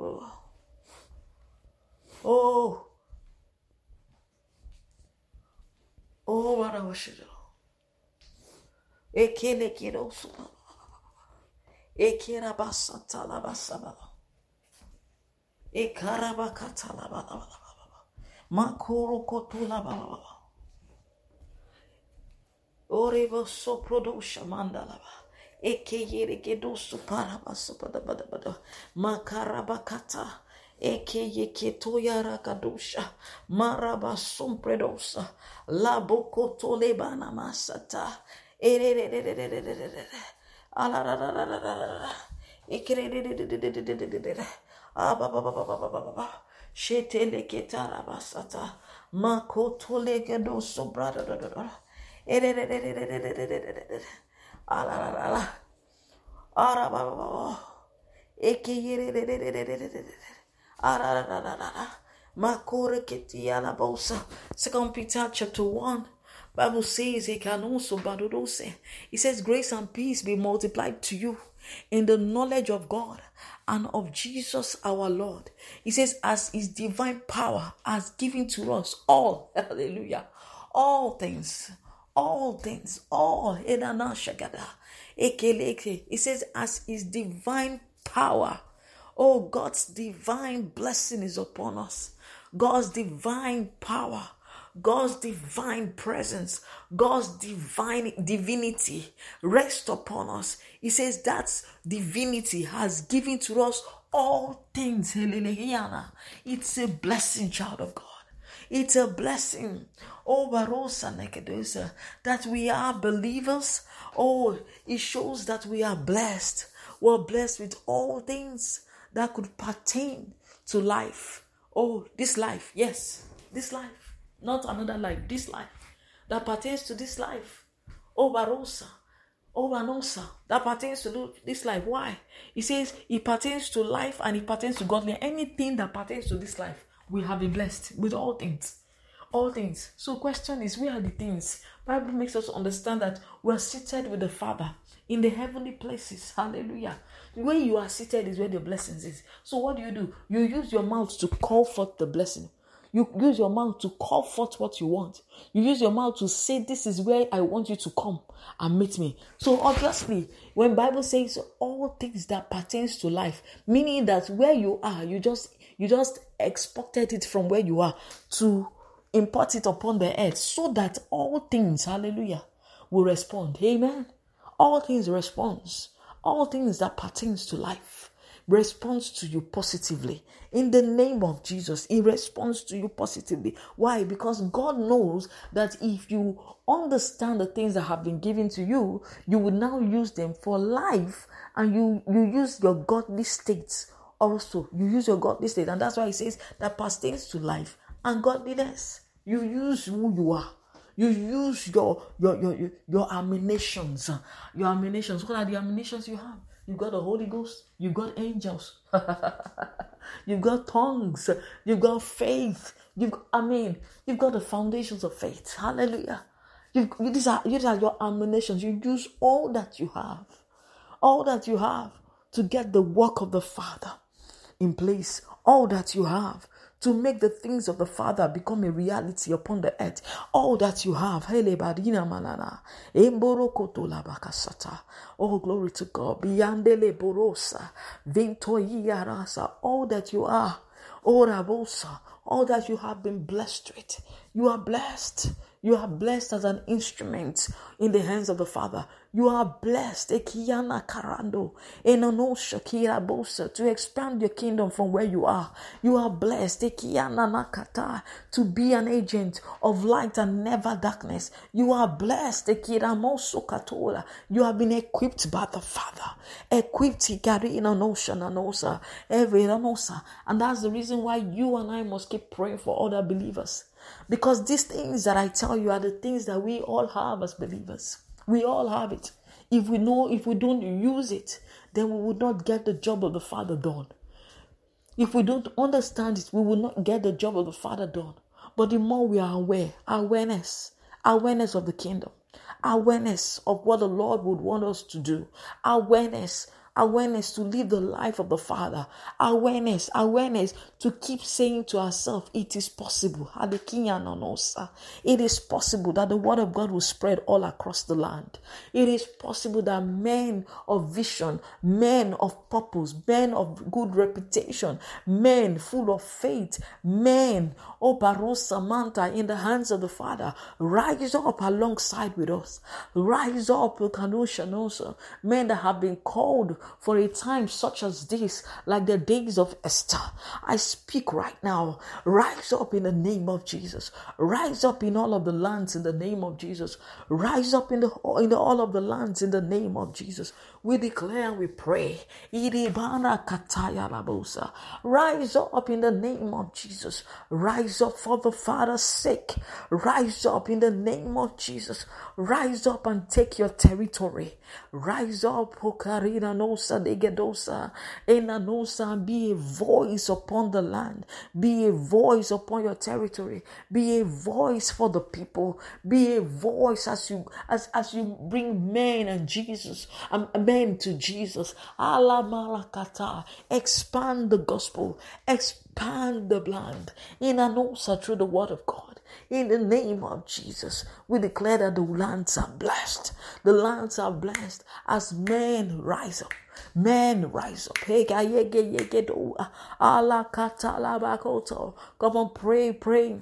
Oh. Oh, what I worship you. Eke lekidosa. Eke rabasa talabasa. Eke rabakata labala. Makoro kotula baba. Oreva soprodosha mandalaba. Eke yere gedosu parabasa bada bada bada. Makarabakata. Eke yeke toyara kadosha. Maraba sompredosa. Laboko tolebana masata. Erererererererere. Alarararararara. Ekerererererererere. Abababababababa. Shetele ketarabasata. Makotole gedosu brada. Alarara. Arababa. Ekeyere. Arararara. Makore ketiala bosa. Second Peter chapter one. Bible says he can also badodose. It says grace and peace be multiplied to you in the knowledge of God and of Jesus our Lord. He says as his divine power has given to us all. Hallelujah. All things. All things, all. It says, as his divine power. Oh, God's divine blessing is upon us. God's divine power. God's divine presence. God's divine divinity rest upon us. He says that divinity has given to us all things. It's a blessing, child of God. It's a blessing. Oh, Barosa Nekedosa, that we are believers. Oh, it shows that we are blessed. We're blessed with all things that could pertain to life. Oh, this life. Yes, this life. Not another life. This life. That pertains to this life. Oh, Barosa. Oh, Banosa. That pertains to this life. Why? He says it pertains to life and it pertains to godly. Anything that pertains to this life. We have been blessed with all things. All things. So question is, where are the things? Bible makes us understand that we are seated with the Father in the heavenly places. Hallelujah. Where you are seated is where the blessings is. So what do you do? You use your mouth to call forth the blessing. You use your mouth to call forth what you want. You use your mouth to say, this is where I want you to come and meet me. So obviously, when Bible says all things that pertains to life, meaning that where you are, you just you just exported it from where you are to import it upon the earth so that all things, hallelujah, will respond. Amen. All things responds. All things that pertains to life responds to you positively. In the name of Jesus, it responds to you positively. Why? Because God knows that if you understand the things that have been given to you, you will now use them for life, and you, you use your godly states also. You use your godly state, and that's why He says that pertains to life and godliness. You use who you are. You use your your your your, your ammunitions. Your ammunitions. What are the ammunitions you have? You've got the Holy Ghost. You've got angels. You've got tongues. You've got faith. You've, I mean, you've got the foundations of faith. Hallelujah. You've, you, these are, these are your ammunitions. You use all that you have. All that you have to get the work of the Father in place. All that you have to make the things of the Father become a reality upon the earth. All that you have. Oh, glory to God. All that you are. Oh, Rabosa. all that you have been blessed with. You are blessed. You are blessed as an instrument in the hands of the Father. You are blessed Ekiyana Karando, Enono Shakira Bosa, to expand your kingdom from where you are. You are blessed Ekiyana Nakata, to be an agent of light and never darkness. You are blessed Ekira Moso Katola. You have been equipped by the Father. Equipped Ikari Inonosha Nanosa, every Nanosa. And that's the reason why you and I must keep praying for other believers. Because these things that I tell you are the things that we all have as believers. We all have it. If we know, if we don't use it, then we will not get the job of the Father done. If we don't understand it, we will not get the job of the Father done. But the more we are aware, awareness, awareness of the kingdom, awareness of what the Lord would want us to do, awareness, awareness to live the life of the Father, awareness, awareness to keep saying to ourselves, it is possible. It is possible that the word of God will spread all across the land. It is possible that men of vision, men of purpose, men of good reputation, men full of faith, men, oh Baron Samantha, in the hands of the Father, rise up alongside with us. Rise up, men that have been called for a time such as this, like the days of Esther. I speak right now. Rise up in the name of Jesus. Rise up in all of the lands in the name of Jesus. Rise up in the in the, all of the lands in the name of Jesus. We declare and we pray. Rise up in the name of Jesus. Rise up for the Father's sake. Rise up in the name of Jesus. Rise up and take your territory. Rise up, Pokarina Nosa Degedosa, Enanosa, be a voice upon the land. Be a voice upon your territory. Be a voice for the people. Be a voice as you as, as you bring men and Jesus, um, men to Jesus. Allah Malakata. Expand the gospel. Expand the land. Enanosa through the word of God. In the name of Jesus, we declare that the lands are blessed. The lands are blessed as men rise up. Men rise up. Come on, pray, pray.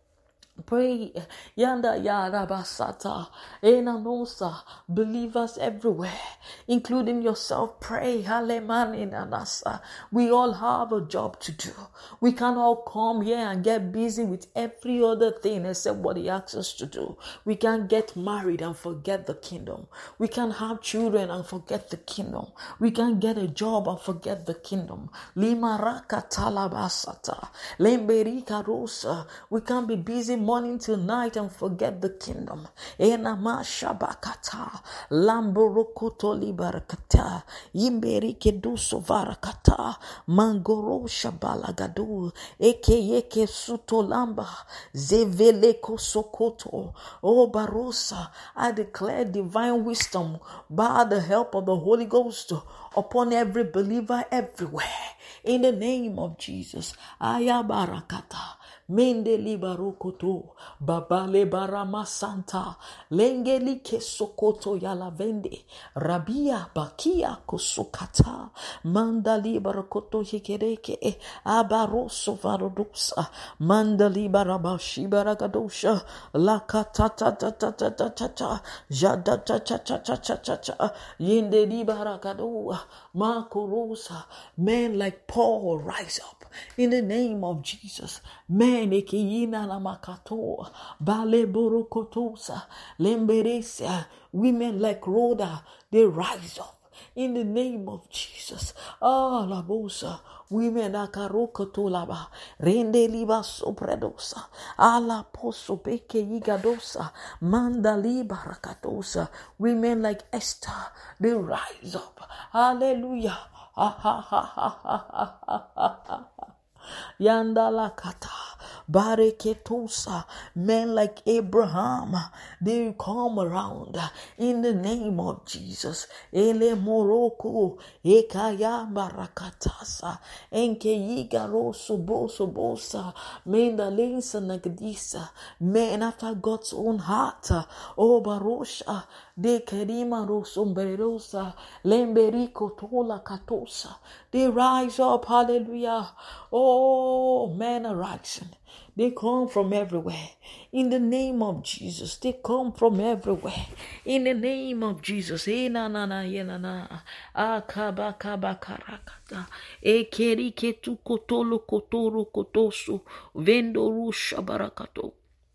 Pray, Yanda Yada Basata, Enanosa, believers everywhere, including yourself. Pray, Halemani Nanasa. We all have a job to do. We can't all come here and get busy with every other thing except what He asks us to do. We can't get married and forget the kingdom. We can't have children and forget the kingdom. We can't get a job and forget the kingdom. Limaraka Talabasata, Lemberika Rosa. We can't be busy morning till night and forget the kingdom. Enama Shabakata, Lamborokoto Libarakata, Imberike Duso Varakata, Mangoro Shabalagadu, Eke Eke Suto Lamba, Zeveleko Sokoto, O Barosa. I declare divine wisdom by the help of the Holy Ghost upon every believer everywhere. In the name of Jesus, Ayabarakata. Mende libarokoto, babale barama santa, lengeli kesokoto yalavende, rabia bakia kosokata, manda libarakoto hikereke, abaroso varodusa, manda libarabashi baragadosha, la katata tata tata tata, jada tata tata tata, yende libaragadoa, makorosa. Men like Paul rise up in the name of Jesus. Men ekiyina la makato, bale borokotosa, lemberesia. Women like Rhoda, they rise up in the name of Jesus. Ah, la bosa. Women akarokotolaba, rende liba sopredosa, ala poso beke yigadosa, manda liba rakatosa. Women like Esther, they rise up. Hallelujah. Ha ha ha ha ha ha ha ha. Yandala kata, Bareketusa, men like Abraham, they come around in the name of Jesus. Ele moroko, ekaya barakatasa, enke yigaro sobo sobosa, men the linsa nagadisa, men after God's own heart. Oh barosha, de kerima rosomberosa, lemberiko tola katosa. They rise up, hallelujah. Oh, men are rising. They come from everywhere. In the name of Jesus, they come from everywhere. In the name of Jesus. E na na na ye na na. Akaba kaba karakata. E keri ketu kotolo kotoro kotoso. Vendoru shabarakato.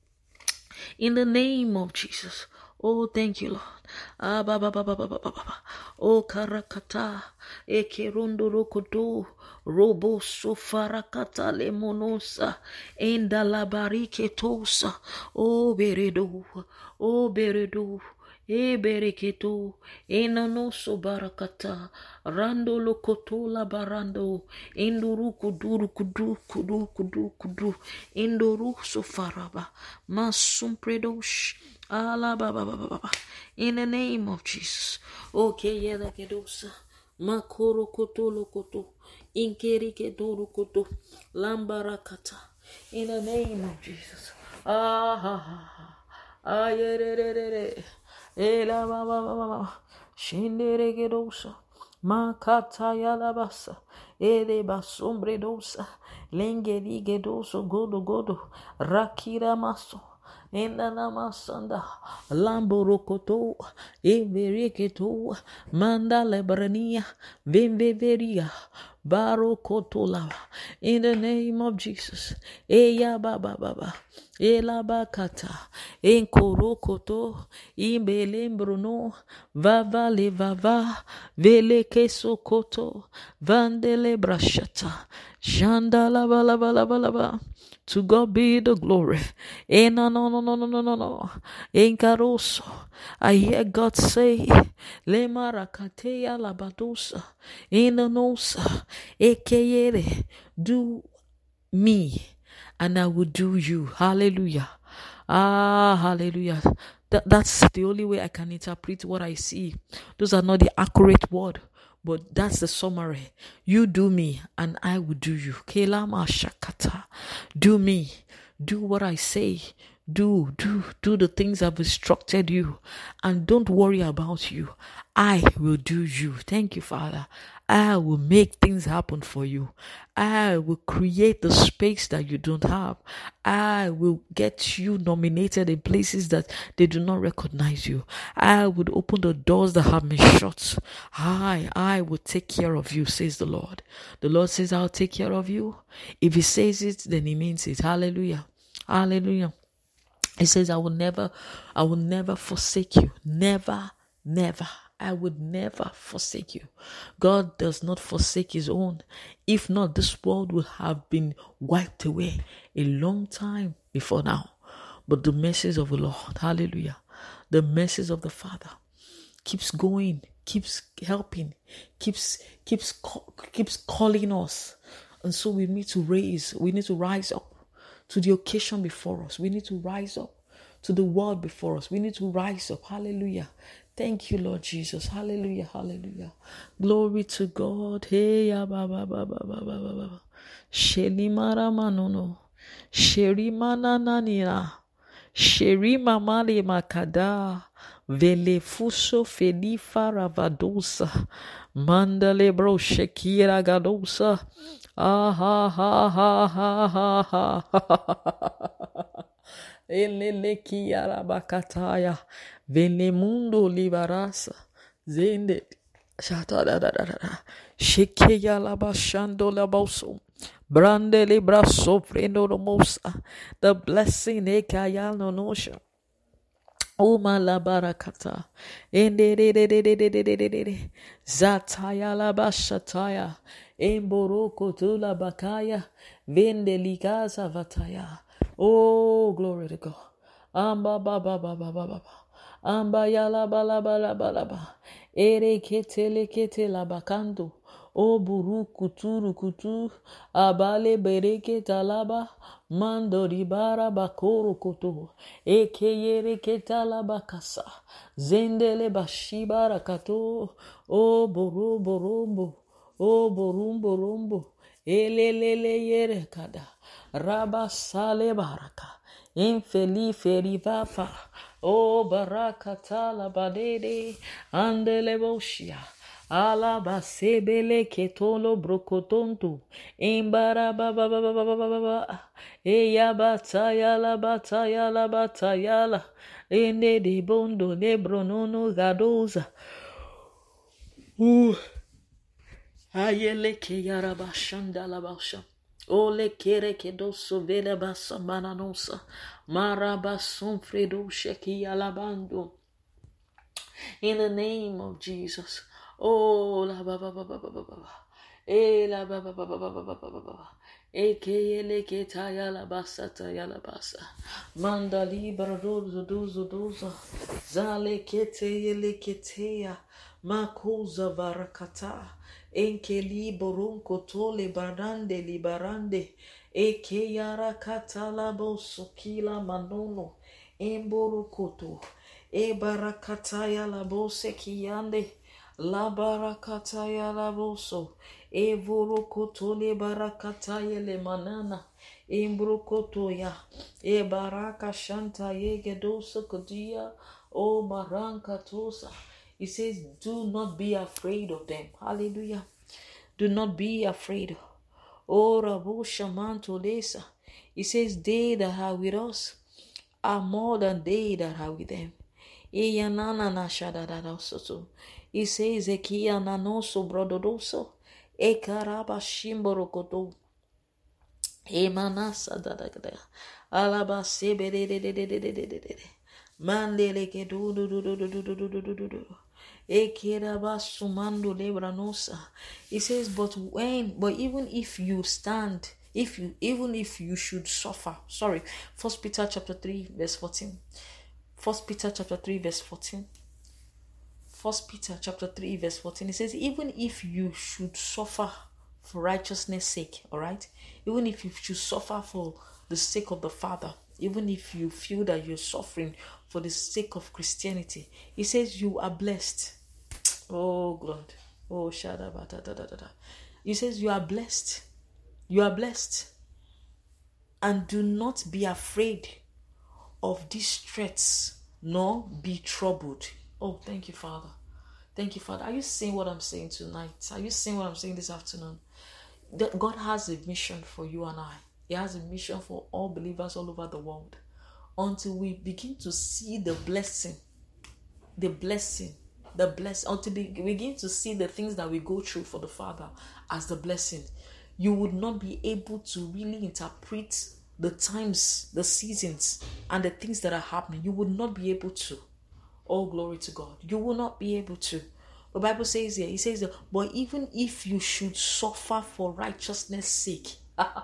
In the name of Jesus. Oh, thank you, Lord. Ah, ba ba ba ba ba ba ba ba. Oh, karakata, ekerondo rokodo, robo sofarakata lemonosa, enda labarike tosa. Oh, beredo, oh, beredo. E bereketo, enano so barakata, rando lokoto la barando, enduru kuduru kudu kudu kudu kudu, endoru so faraba, masum predosh, ala baba baba baba. In the name of Jesus, okay, yela kedosa, makoro koto lokoto, inkeri keduru koto, lambarakata. In the name of Jesus, ah ha ha ha, ah yeah re re re re. Ela baba baba shindere gedosa makata yalabasa ele basombre dosa lengeri gedoso godo godo rakira maso enda namasanda lamborokoto everiketo manda lebrania vemveveria barokotola. In the name of Jesus. Eya baba baba elabakata enkorokoto imbelembruno vava levava vele kesokoto vandele brashata jandala bala bala bala bala. To God be the glory. Eh, no, no, no, no, no, no, no, no. Encaroso. I hear God say, Le marakateya labadosa. Enanosa. Ekeyere. Do me, and I will do you. Hallelujah. Ah, hallelujah. That, that's the only way I can interpret what I see. Those are not the accurate word, but that's the summary. You do me, and I will do you. Kelama shakata. Do me. Do what I say. Do, do, do the things I've instructed you. And don't worry about you. I will do you. Thank you, Father. I will make things happen for you. I will create the space that you don't have. I will get you nominated in places that they do not recognize you. I would open the doors that have been shut. I, I will take care of you, says the Lord. The Lord says, I'll take care of you. If he says it, then he means it. Hallelujah. Hallelujah. He says, I will never, I will never forsake you. Never, never. I would never forsake you. God does not forsake his own. If not, this world would have been wiped away a long time before now. But the mercies of the Lord, hallelujah, the mercies of the Father keeps going, keeps helping, keeps keeps keeps calling us. And so we need to raise, we need to rise up to the occasion before us. We need to rise up to the world before us. We need to rise up. Hallelujah. Thank you, Lord Jesus. Hallelujah. Hallelujah. Glory to God. Hey, ya ba ba ba ba ba ba ba ba. Sheli mara manono. Sheri manananira. Sheri mamali makada. Vele fuso felifa ravadosa. Mandale bro shekira gadosa. Ah ha ha ha ha ha ha. Elele kiara bakataya. Vele mundo libarasa. Zende. Shata da da da da. Sheke ya labashando laboso. Brande libraso frendo romosa. The blessing ekaya no nosha. Oma la barakata. Ende de de de de de de de de de de. Zataya la bashataya. Emboroko tula bakaya. Vende ligaza vataya. Oh, glory to God. Amba ba ba ba ba ba ba. Amba ya la ba la ba la ba la ba. Ere kete le kete la bakando. O buru kuturu kutu. Abale bereke talaba. Mando ribara bakoro koto. Ekeyere ketalaba kasa. Zendele bashibara kato. O boru borumbo. O borumbo rumbo. Elelele yere kada. Raba sale baraka. Infeli ferivapa. O barakata la badede. Andele boshia. Alaba sebele ketolo brokotonto. Imbara baba baba baba baba. Eya bataya la bataya la bataya la. Ende de bondo de bronono gadoza. Uh. Ayele ke yaraba shanda la basha. Ole kere ke doso vele basa mananosa. Maraba sonfredo sheki alabando. In the name of Jesus. Oh, la ba ba ba ba ba ba ba. Eh, la ba ba ba ba ba ba ba ba ba. Ekeyele ketaya la basa taya la basa. Mandali bradozo dozo dozo. Zale keteyele keteya. Makoza varakata. Enkeli boronko tole barande libarande. Ekeyara katala bosokila manono. Emborokoto. E barakataya la bose kiyande. La barakataya la boso. E vorokoto le barakataya le manana. E mbrokotoya. E baraka shanta ye gedosa kodia. O maranka tosa. He says, do not be afraid of them. Hallelujah. Do not be afraid. Oh, Rabu Shaman Tolesa. He says, they that are with us are more than they that are with them. He says, Ekia nanoso brododoso. Ekaraba shimborokoto. Emanasa dadagada. Alaba sebe de de de de de de de de de. Mandele ke do do do do do do do do do do do do. Ekeraba sumando lebranosa. He says, but when, but even if you stand, if you, even if you should suffer, sorry, First Peter chapter three, verse fourteen. First Peter chapter three, verse fourteen. First Peter chapter three, verse fourteen. It says, even if you should suffer for righteousness' sake, all right? Even if you should suffer for the sake of the Father, even if you feel that you're suffering for the sake of Christianity, he says you are blessed. Oh, God. Oh, shadaba da da da da. He says you are blessed. You are blessed. And do not be afraid of these threats, nor be troubled. Oh, thank you, Father. Thank you, Father. Are you seeing what I'm saying tonight? Are you seeing what I'm saying this afternoon? That God has a mission for you and I. He has a mission for all believers all over the world. Until we begin to see the blessing, the blessing, the blessing, until we begin to see the things that we go through for the Father as the blessing, you would not be able to really interpret the times, the seasons, and the things that are happening. You would not be able to. Oh, glory to God. You will not be able to. The Bible says here, it says, but even if you should suffer for righteousness' sake,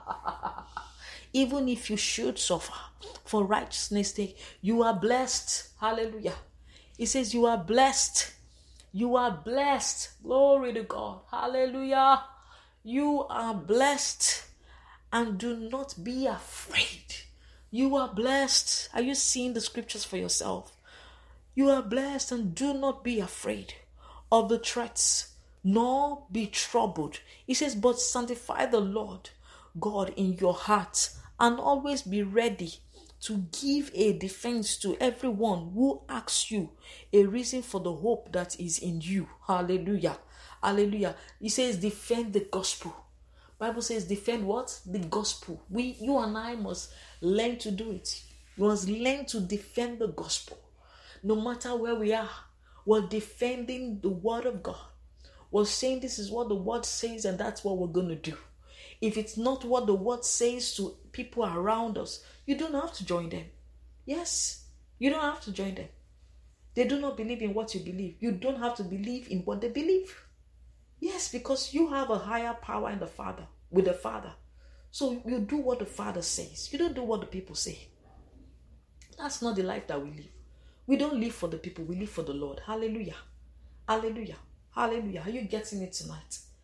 even if you should suffer for righteousness' sake, you are blessed. Hallelujah. It says you are blessed. You are blessed. Glory to God. Hallelujah. You are blessed. And do not be afraid. You are blessed. Are you seeing the scriptures for yourself? You are blessed, and do not be afraid of the threats, nor be troubled. He says, but sanctify the Lord God in your heart, and always be ready to give a defense to everyone who asks you a reason for the hope that is in you. Hallelujah. Hallelujah. He says, defend the gospel. Bible says, defend what? The gospel. We, you and I must learn to do it. We must learn to defend the gospel. No matter where we are, we're defending the word of God. We're saying this is what the word says, and that's what we're going to do. If it's not what the word says to people around us, you don't have to join them. Yes, you don't have to join them. They do not believe in what you believe. You don't have to believe in what they believe. Yes, because you have a higher power in the Father, with the Father. So you do what the Father says. You don't do what the people say. That's not the life that we live. We don't live for the people. We live for the Lord. Hallelujah. Hallelujah. Hallelujah. Are you getting it tonight?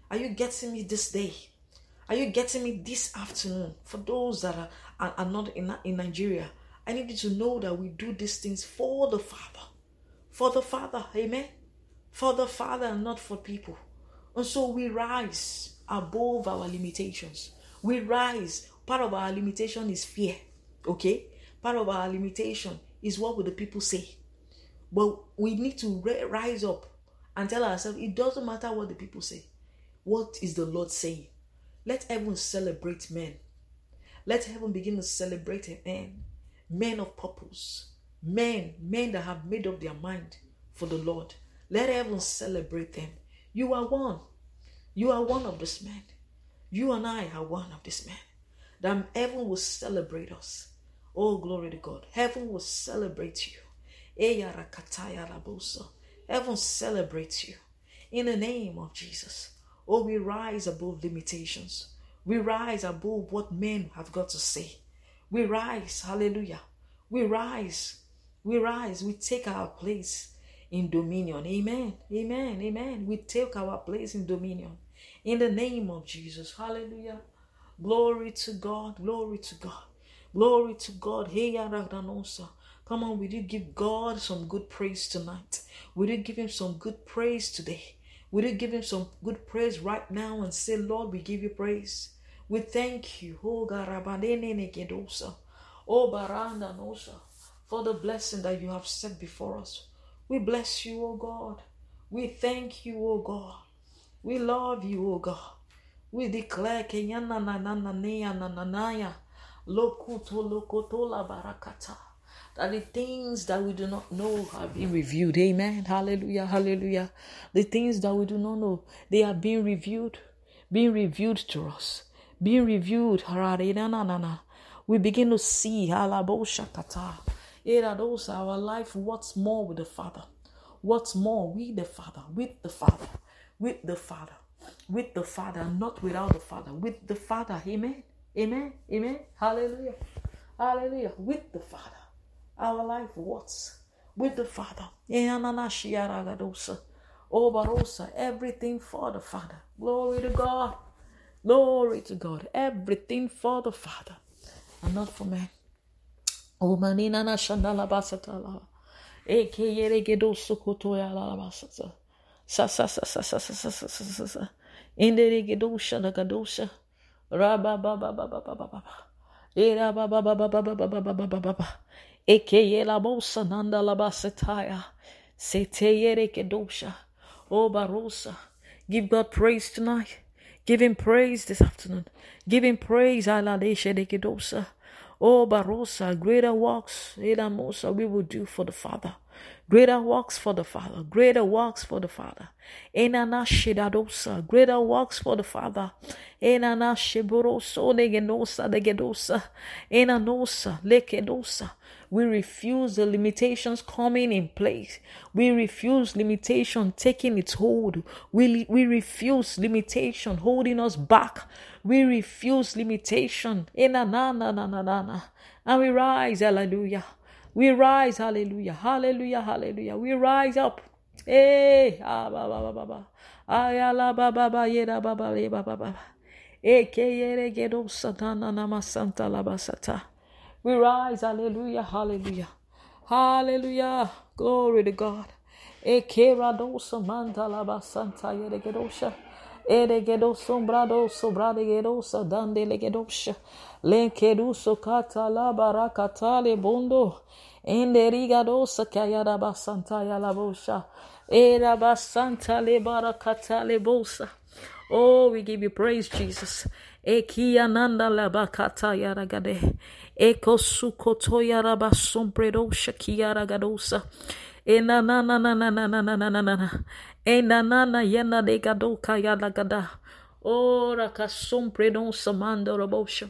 Are you getting me this day? Are you getting me this afternoon? For those that are, are, are not in, in Nigeria, I need you to know that we do these things for the Father. For the Father, amen? For the Father and not for people. And so we rise above our limitations. We rise. Part of our limitation is fear, okay? Part of our limitation is what will the people say. But we need to rise up and tell ourselves, it doesn't matter what the people say. What is the Lord saying? Let heaven celebrate men. Let heaven begin to celebrate men. Men of purpose. Men. Men that have made up their mind for the Lord. Let heaven celebrate them. You are one. You are one of these men. You and I are one of these men. That heaven will celebrate us. Oh, glory to God. Heaven will celebrate you. Heaven celebrates you. In the name of Jesus. Oh, we rise above limitations. We rise above what men have got to say. We rise. Hallelujah. We rise. We rise. We take our place in dominion. Amen. Amen. Amen. We take our place in dominion. In the name of Jesus. Hallelujah. Glory to God. Glory to God. Glory to God. Hey, Yaragdanosa. Come on, will you give God some good praise tonight? Will you give him some good praise today? Will you give him some good praise right now and say, Lord, we give you praise. We thank you. Oh, Garabanenegedosa. Oh, Baranda Nosa. For the blessing that you have set before us. We bless you, oh God. We thank you, oh God. We love you, oh God. We declare Kenyana nananaya nananaya lokuto lokoto la barakata. That the things that we do not know have been revealed. Amen. Hallelujah. Hallelujah. The things that we do not know, they are being revealed. Being revealed to us. Being revealed. We begin to see our life. What's more with the Father? What's more with the Father? With the Father. With the Father. With the Father. Not without the Father. With the Father. Amen. Amen. Amen. Hallelujah. Hallelujah. With the Father. Our life what's with the Father. Oh, Barosa, everything for the Father. Glory to God. Glory to God. Everything for the Father and not for man. Oh, Manina Shandala Basatala. Eke Yeregedo Sokotoya Basata. Sasa Sasa Sasa Sasa Sasa. Inderegedosha Nagadosha. Rabba Baba Baba Baba. Era Baba Baba Baba Baba Baba Baba. Eke la bosa nanda la basataya. Seteyere kedosha. Oh Barosa. Give God praise tonight. Give him praise this afternoon. Give him praise. Ala deshe de kedosa. Oh Barosa. Greater works. Ela mosa we will do for the Father. Greater works for the Father. Greater works for the Father. Enana shedadosa. Greater works for the Father. Enana sheboroso negenosa negedosa. Enanosa lekedosa. We refuse the limitations coming in place. We refuse limitation taking its hold. We, we refuse limitation holding us back. We refuse limitation. And we rise, hallelujah. We rise, hallelujah, hallelujah, hallelujah. We rise up. Hey, ah, ba, ba, ba, ba, ba. Ayala, ba, ba, ba, yeda, ba, ba, ba, ba, ba. Eke, yere, gedo, satana, nama, santa, la, basata. We rise, hallelujah, hallelujah, hallelujah, glory to God. Eke, radosa, manta, la, basanta, yede, gedosha. Ede, gedo, sombrado, sobrade, gedosa, dande, le, gedosha. Lenkeduso, kata, la, barakata, le, bondo. Ende, rigadosa, kayada, basanta, yala, bosha. Era, basanta, le, barakata, le, bosa. Oh, we give you praise, Jesus. Ekia nanda la bakata yaragade. Eko sukoto yaraba sompredo shakiara gadosa. Ena na na na na na na na na na na. Ena na na yena de gadoka yaragada. Oh, raka sompredo samando rabosha.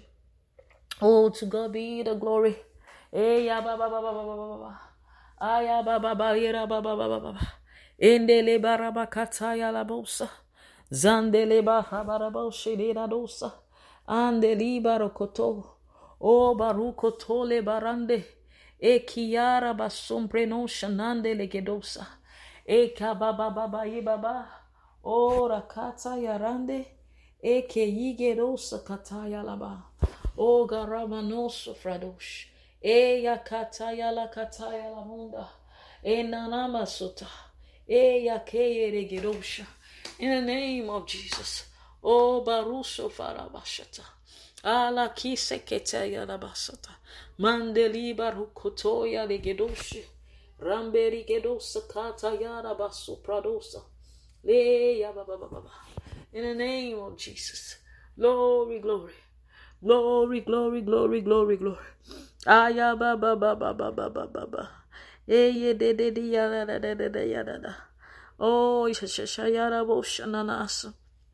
Oh, to God be the glory. Eya ba ba ba ba ba ba ba ba. Aya ba ba ba yera ba ba ba ba ba. Endele barabakata yalabosa. Zandele bahabarabo shedera dosa. Andeli barokoto. O barukoto le barande. E kiara basompreno shanande le gedosa. E kababa baba ye baba. Oh, rakata yarande. Eke yigedosa kataya laba. Oh, garamanoso fradosh. E yakataya la kataya la munda. E nanama sota. E yakeye regedosha. In the name of Jesus. Oh, baruso farabashata. Ala kise ketaya la basata. Mandeli barukotoya legedoshi. Ramberi gedosa kataya la baso pradosa. Le ya ba ba ba ba ba. In the name of Jesus. Glory, glory. Glory, glory, glory, glory, glory. Aya ba ba ba ba ba ba ba ba ba. Eh ye de de de ya da da da da da ya da da. Oh, sha sha sha ya da bo shananasa.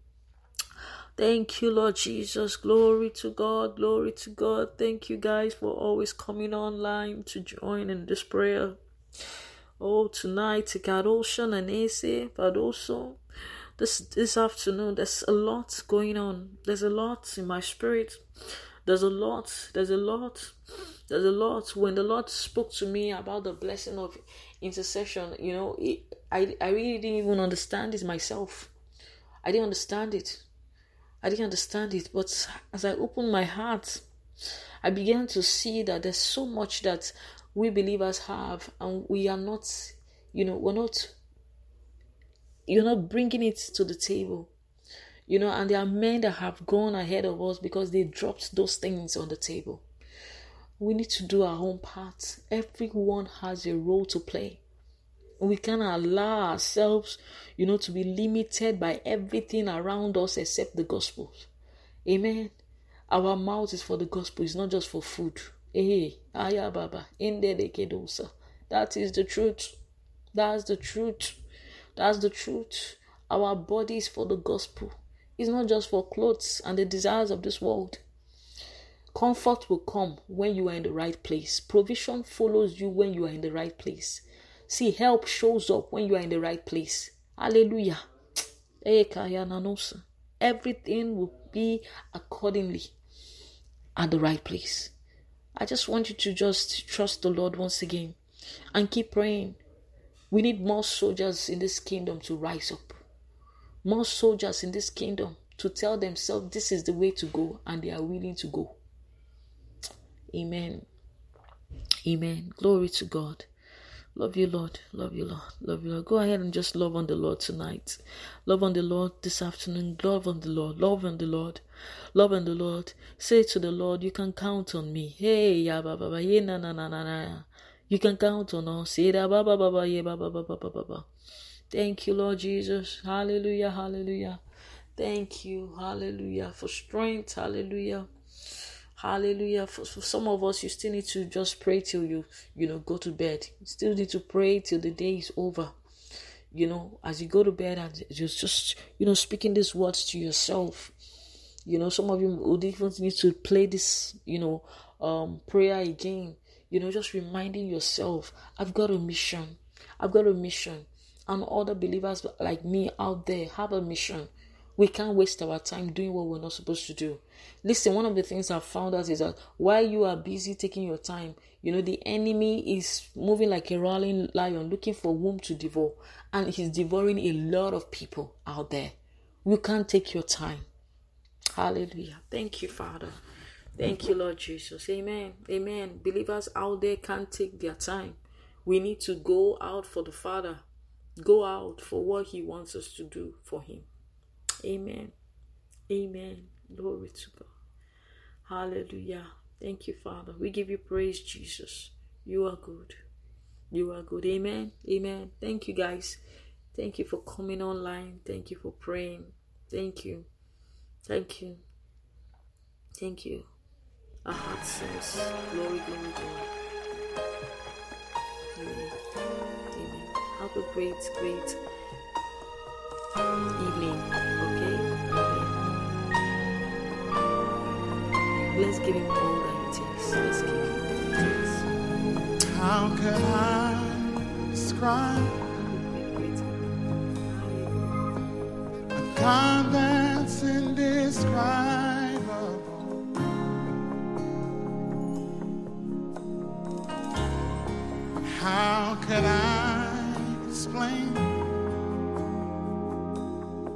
Thank you, Lord Jesus. Glory to God. Glory to God. Thank you guys for always coming online to join in this prayer. Oh, tonight, Kadoshan and Ase, but also this this afternoon, there's a lot going on. There's a lot in my spirit. There's a lot. There's a lot. There's a lot. When the Lord spoke to me about the blessing of intercession, you know, it, I I really didn't even understand it myself. I didn't understand it. I didn't understand it. But as I opened my heart, I began to see that there's so much that we believers have, and we are not, you know, we're not, you're not bringing it to the table. You know, and there are men that have gone ahead of us because they dropped those things on the table. We need to do our own part. Everyone has a role to play. We can't allow ourselves, you know, to be limited by everything around us except the gospel. Amen. Our mouth is for the gospel. It's not just for food. Hey, aya baba, inde de kedosa. That is the truth. That's the truth. That's the truth. Our body is for the gospel. It's not just for clothes and the desires of this world. Comfort will come when you are in the right place. Provision follows you when you are in the right place. See, help shows up when you are in the right place. Hallelujah. Everything will be accordingly at the right place. I just want you to just trust the Lord once again and keep praying. We need more soldiers in this kingdom to rise up. More soldiers in this kingdom to tell themselves this is the way to go, and they are willing to go. Amen. Amen. Glory to God. Love you, Lord. Love you, Lord. Love you, Lord. Go ahead and just love on the Lord tonight. Love on the Lord this afternoon. Love on the Lord. Love on the Lord. Love on the Lord. Say to the Lord, you can count on me. Hey, ya ba ba ba ye na na na na na. You can count on us. Say da ba ba ba ba ye ba ba ba ba ba ba ba. Thank you, Lord Jesus. Hallelujah. Hallelujah. Thank you. Hallelujah. For strength. Hallelujah. Hallelujah. For, for some of us, you still need to just pray till you, you know, go to bed. You still need to pray till the day is over. You know, as you go to bed and just, just, you know, speaking these words to yourself. You know, some of you would even need to play this, you know, um, prayer again. You know, just reminding yourself, I've got a mission. I've got a mission. And other believers like me out there have a mission. We can't waste our time doing what we're not supposed to do. Listen, one of the things I've found out is that while you are busy taking your time, you know, the enemy is moving like a roaring lion looking for whom to devour. And he's devouring a lot of people out there. You can't take your time. Hallelujah. Thank you, Father. Thank you, Lord Jesus. Amen. Amen. Believers out there can't take their time. We need to go out for the Father. Go out for what he wants us to do for him. Amen. Amen. Glory to God. Hallelujah. Thank you, Father. We give you praise, Jesus. You are good. You are good. Amen. Amen. Thank you, guys. Thank you for coming online. Thank you for praying. Thank you. Thank you. Thank you. Our heart sings glory, glory, glory. Amen. Amen. Have a great, great evening. Okay? Amen. Let's give him all that it is. Let's give him all that it is. How can I describe a God that's indescribable? How can I explain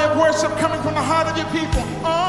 of worship coming from the heart of your people. Oh.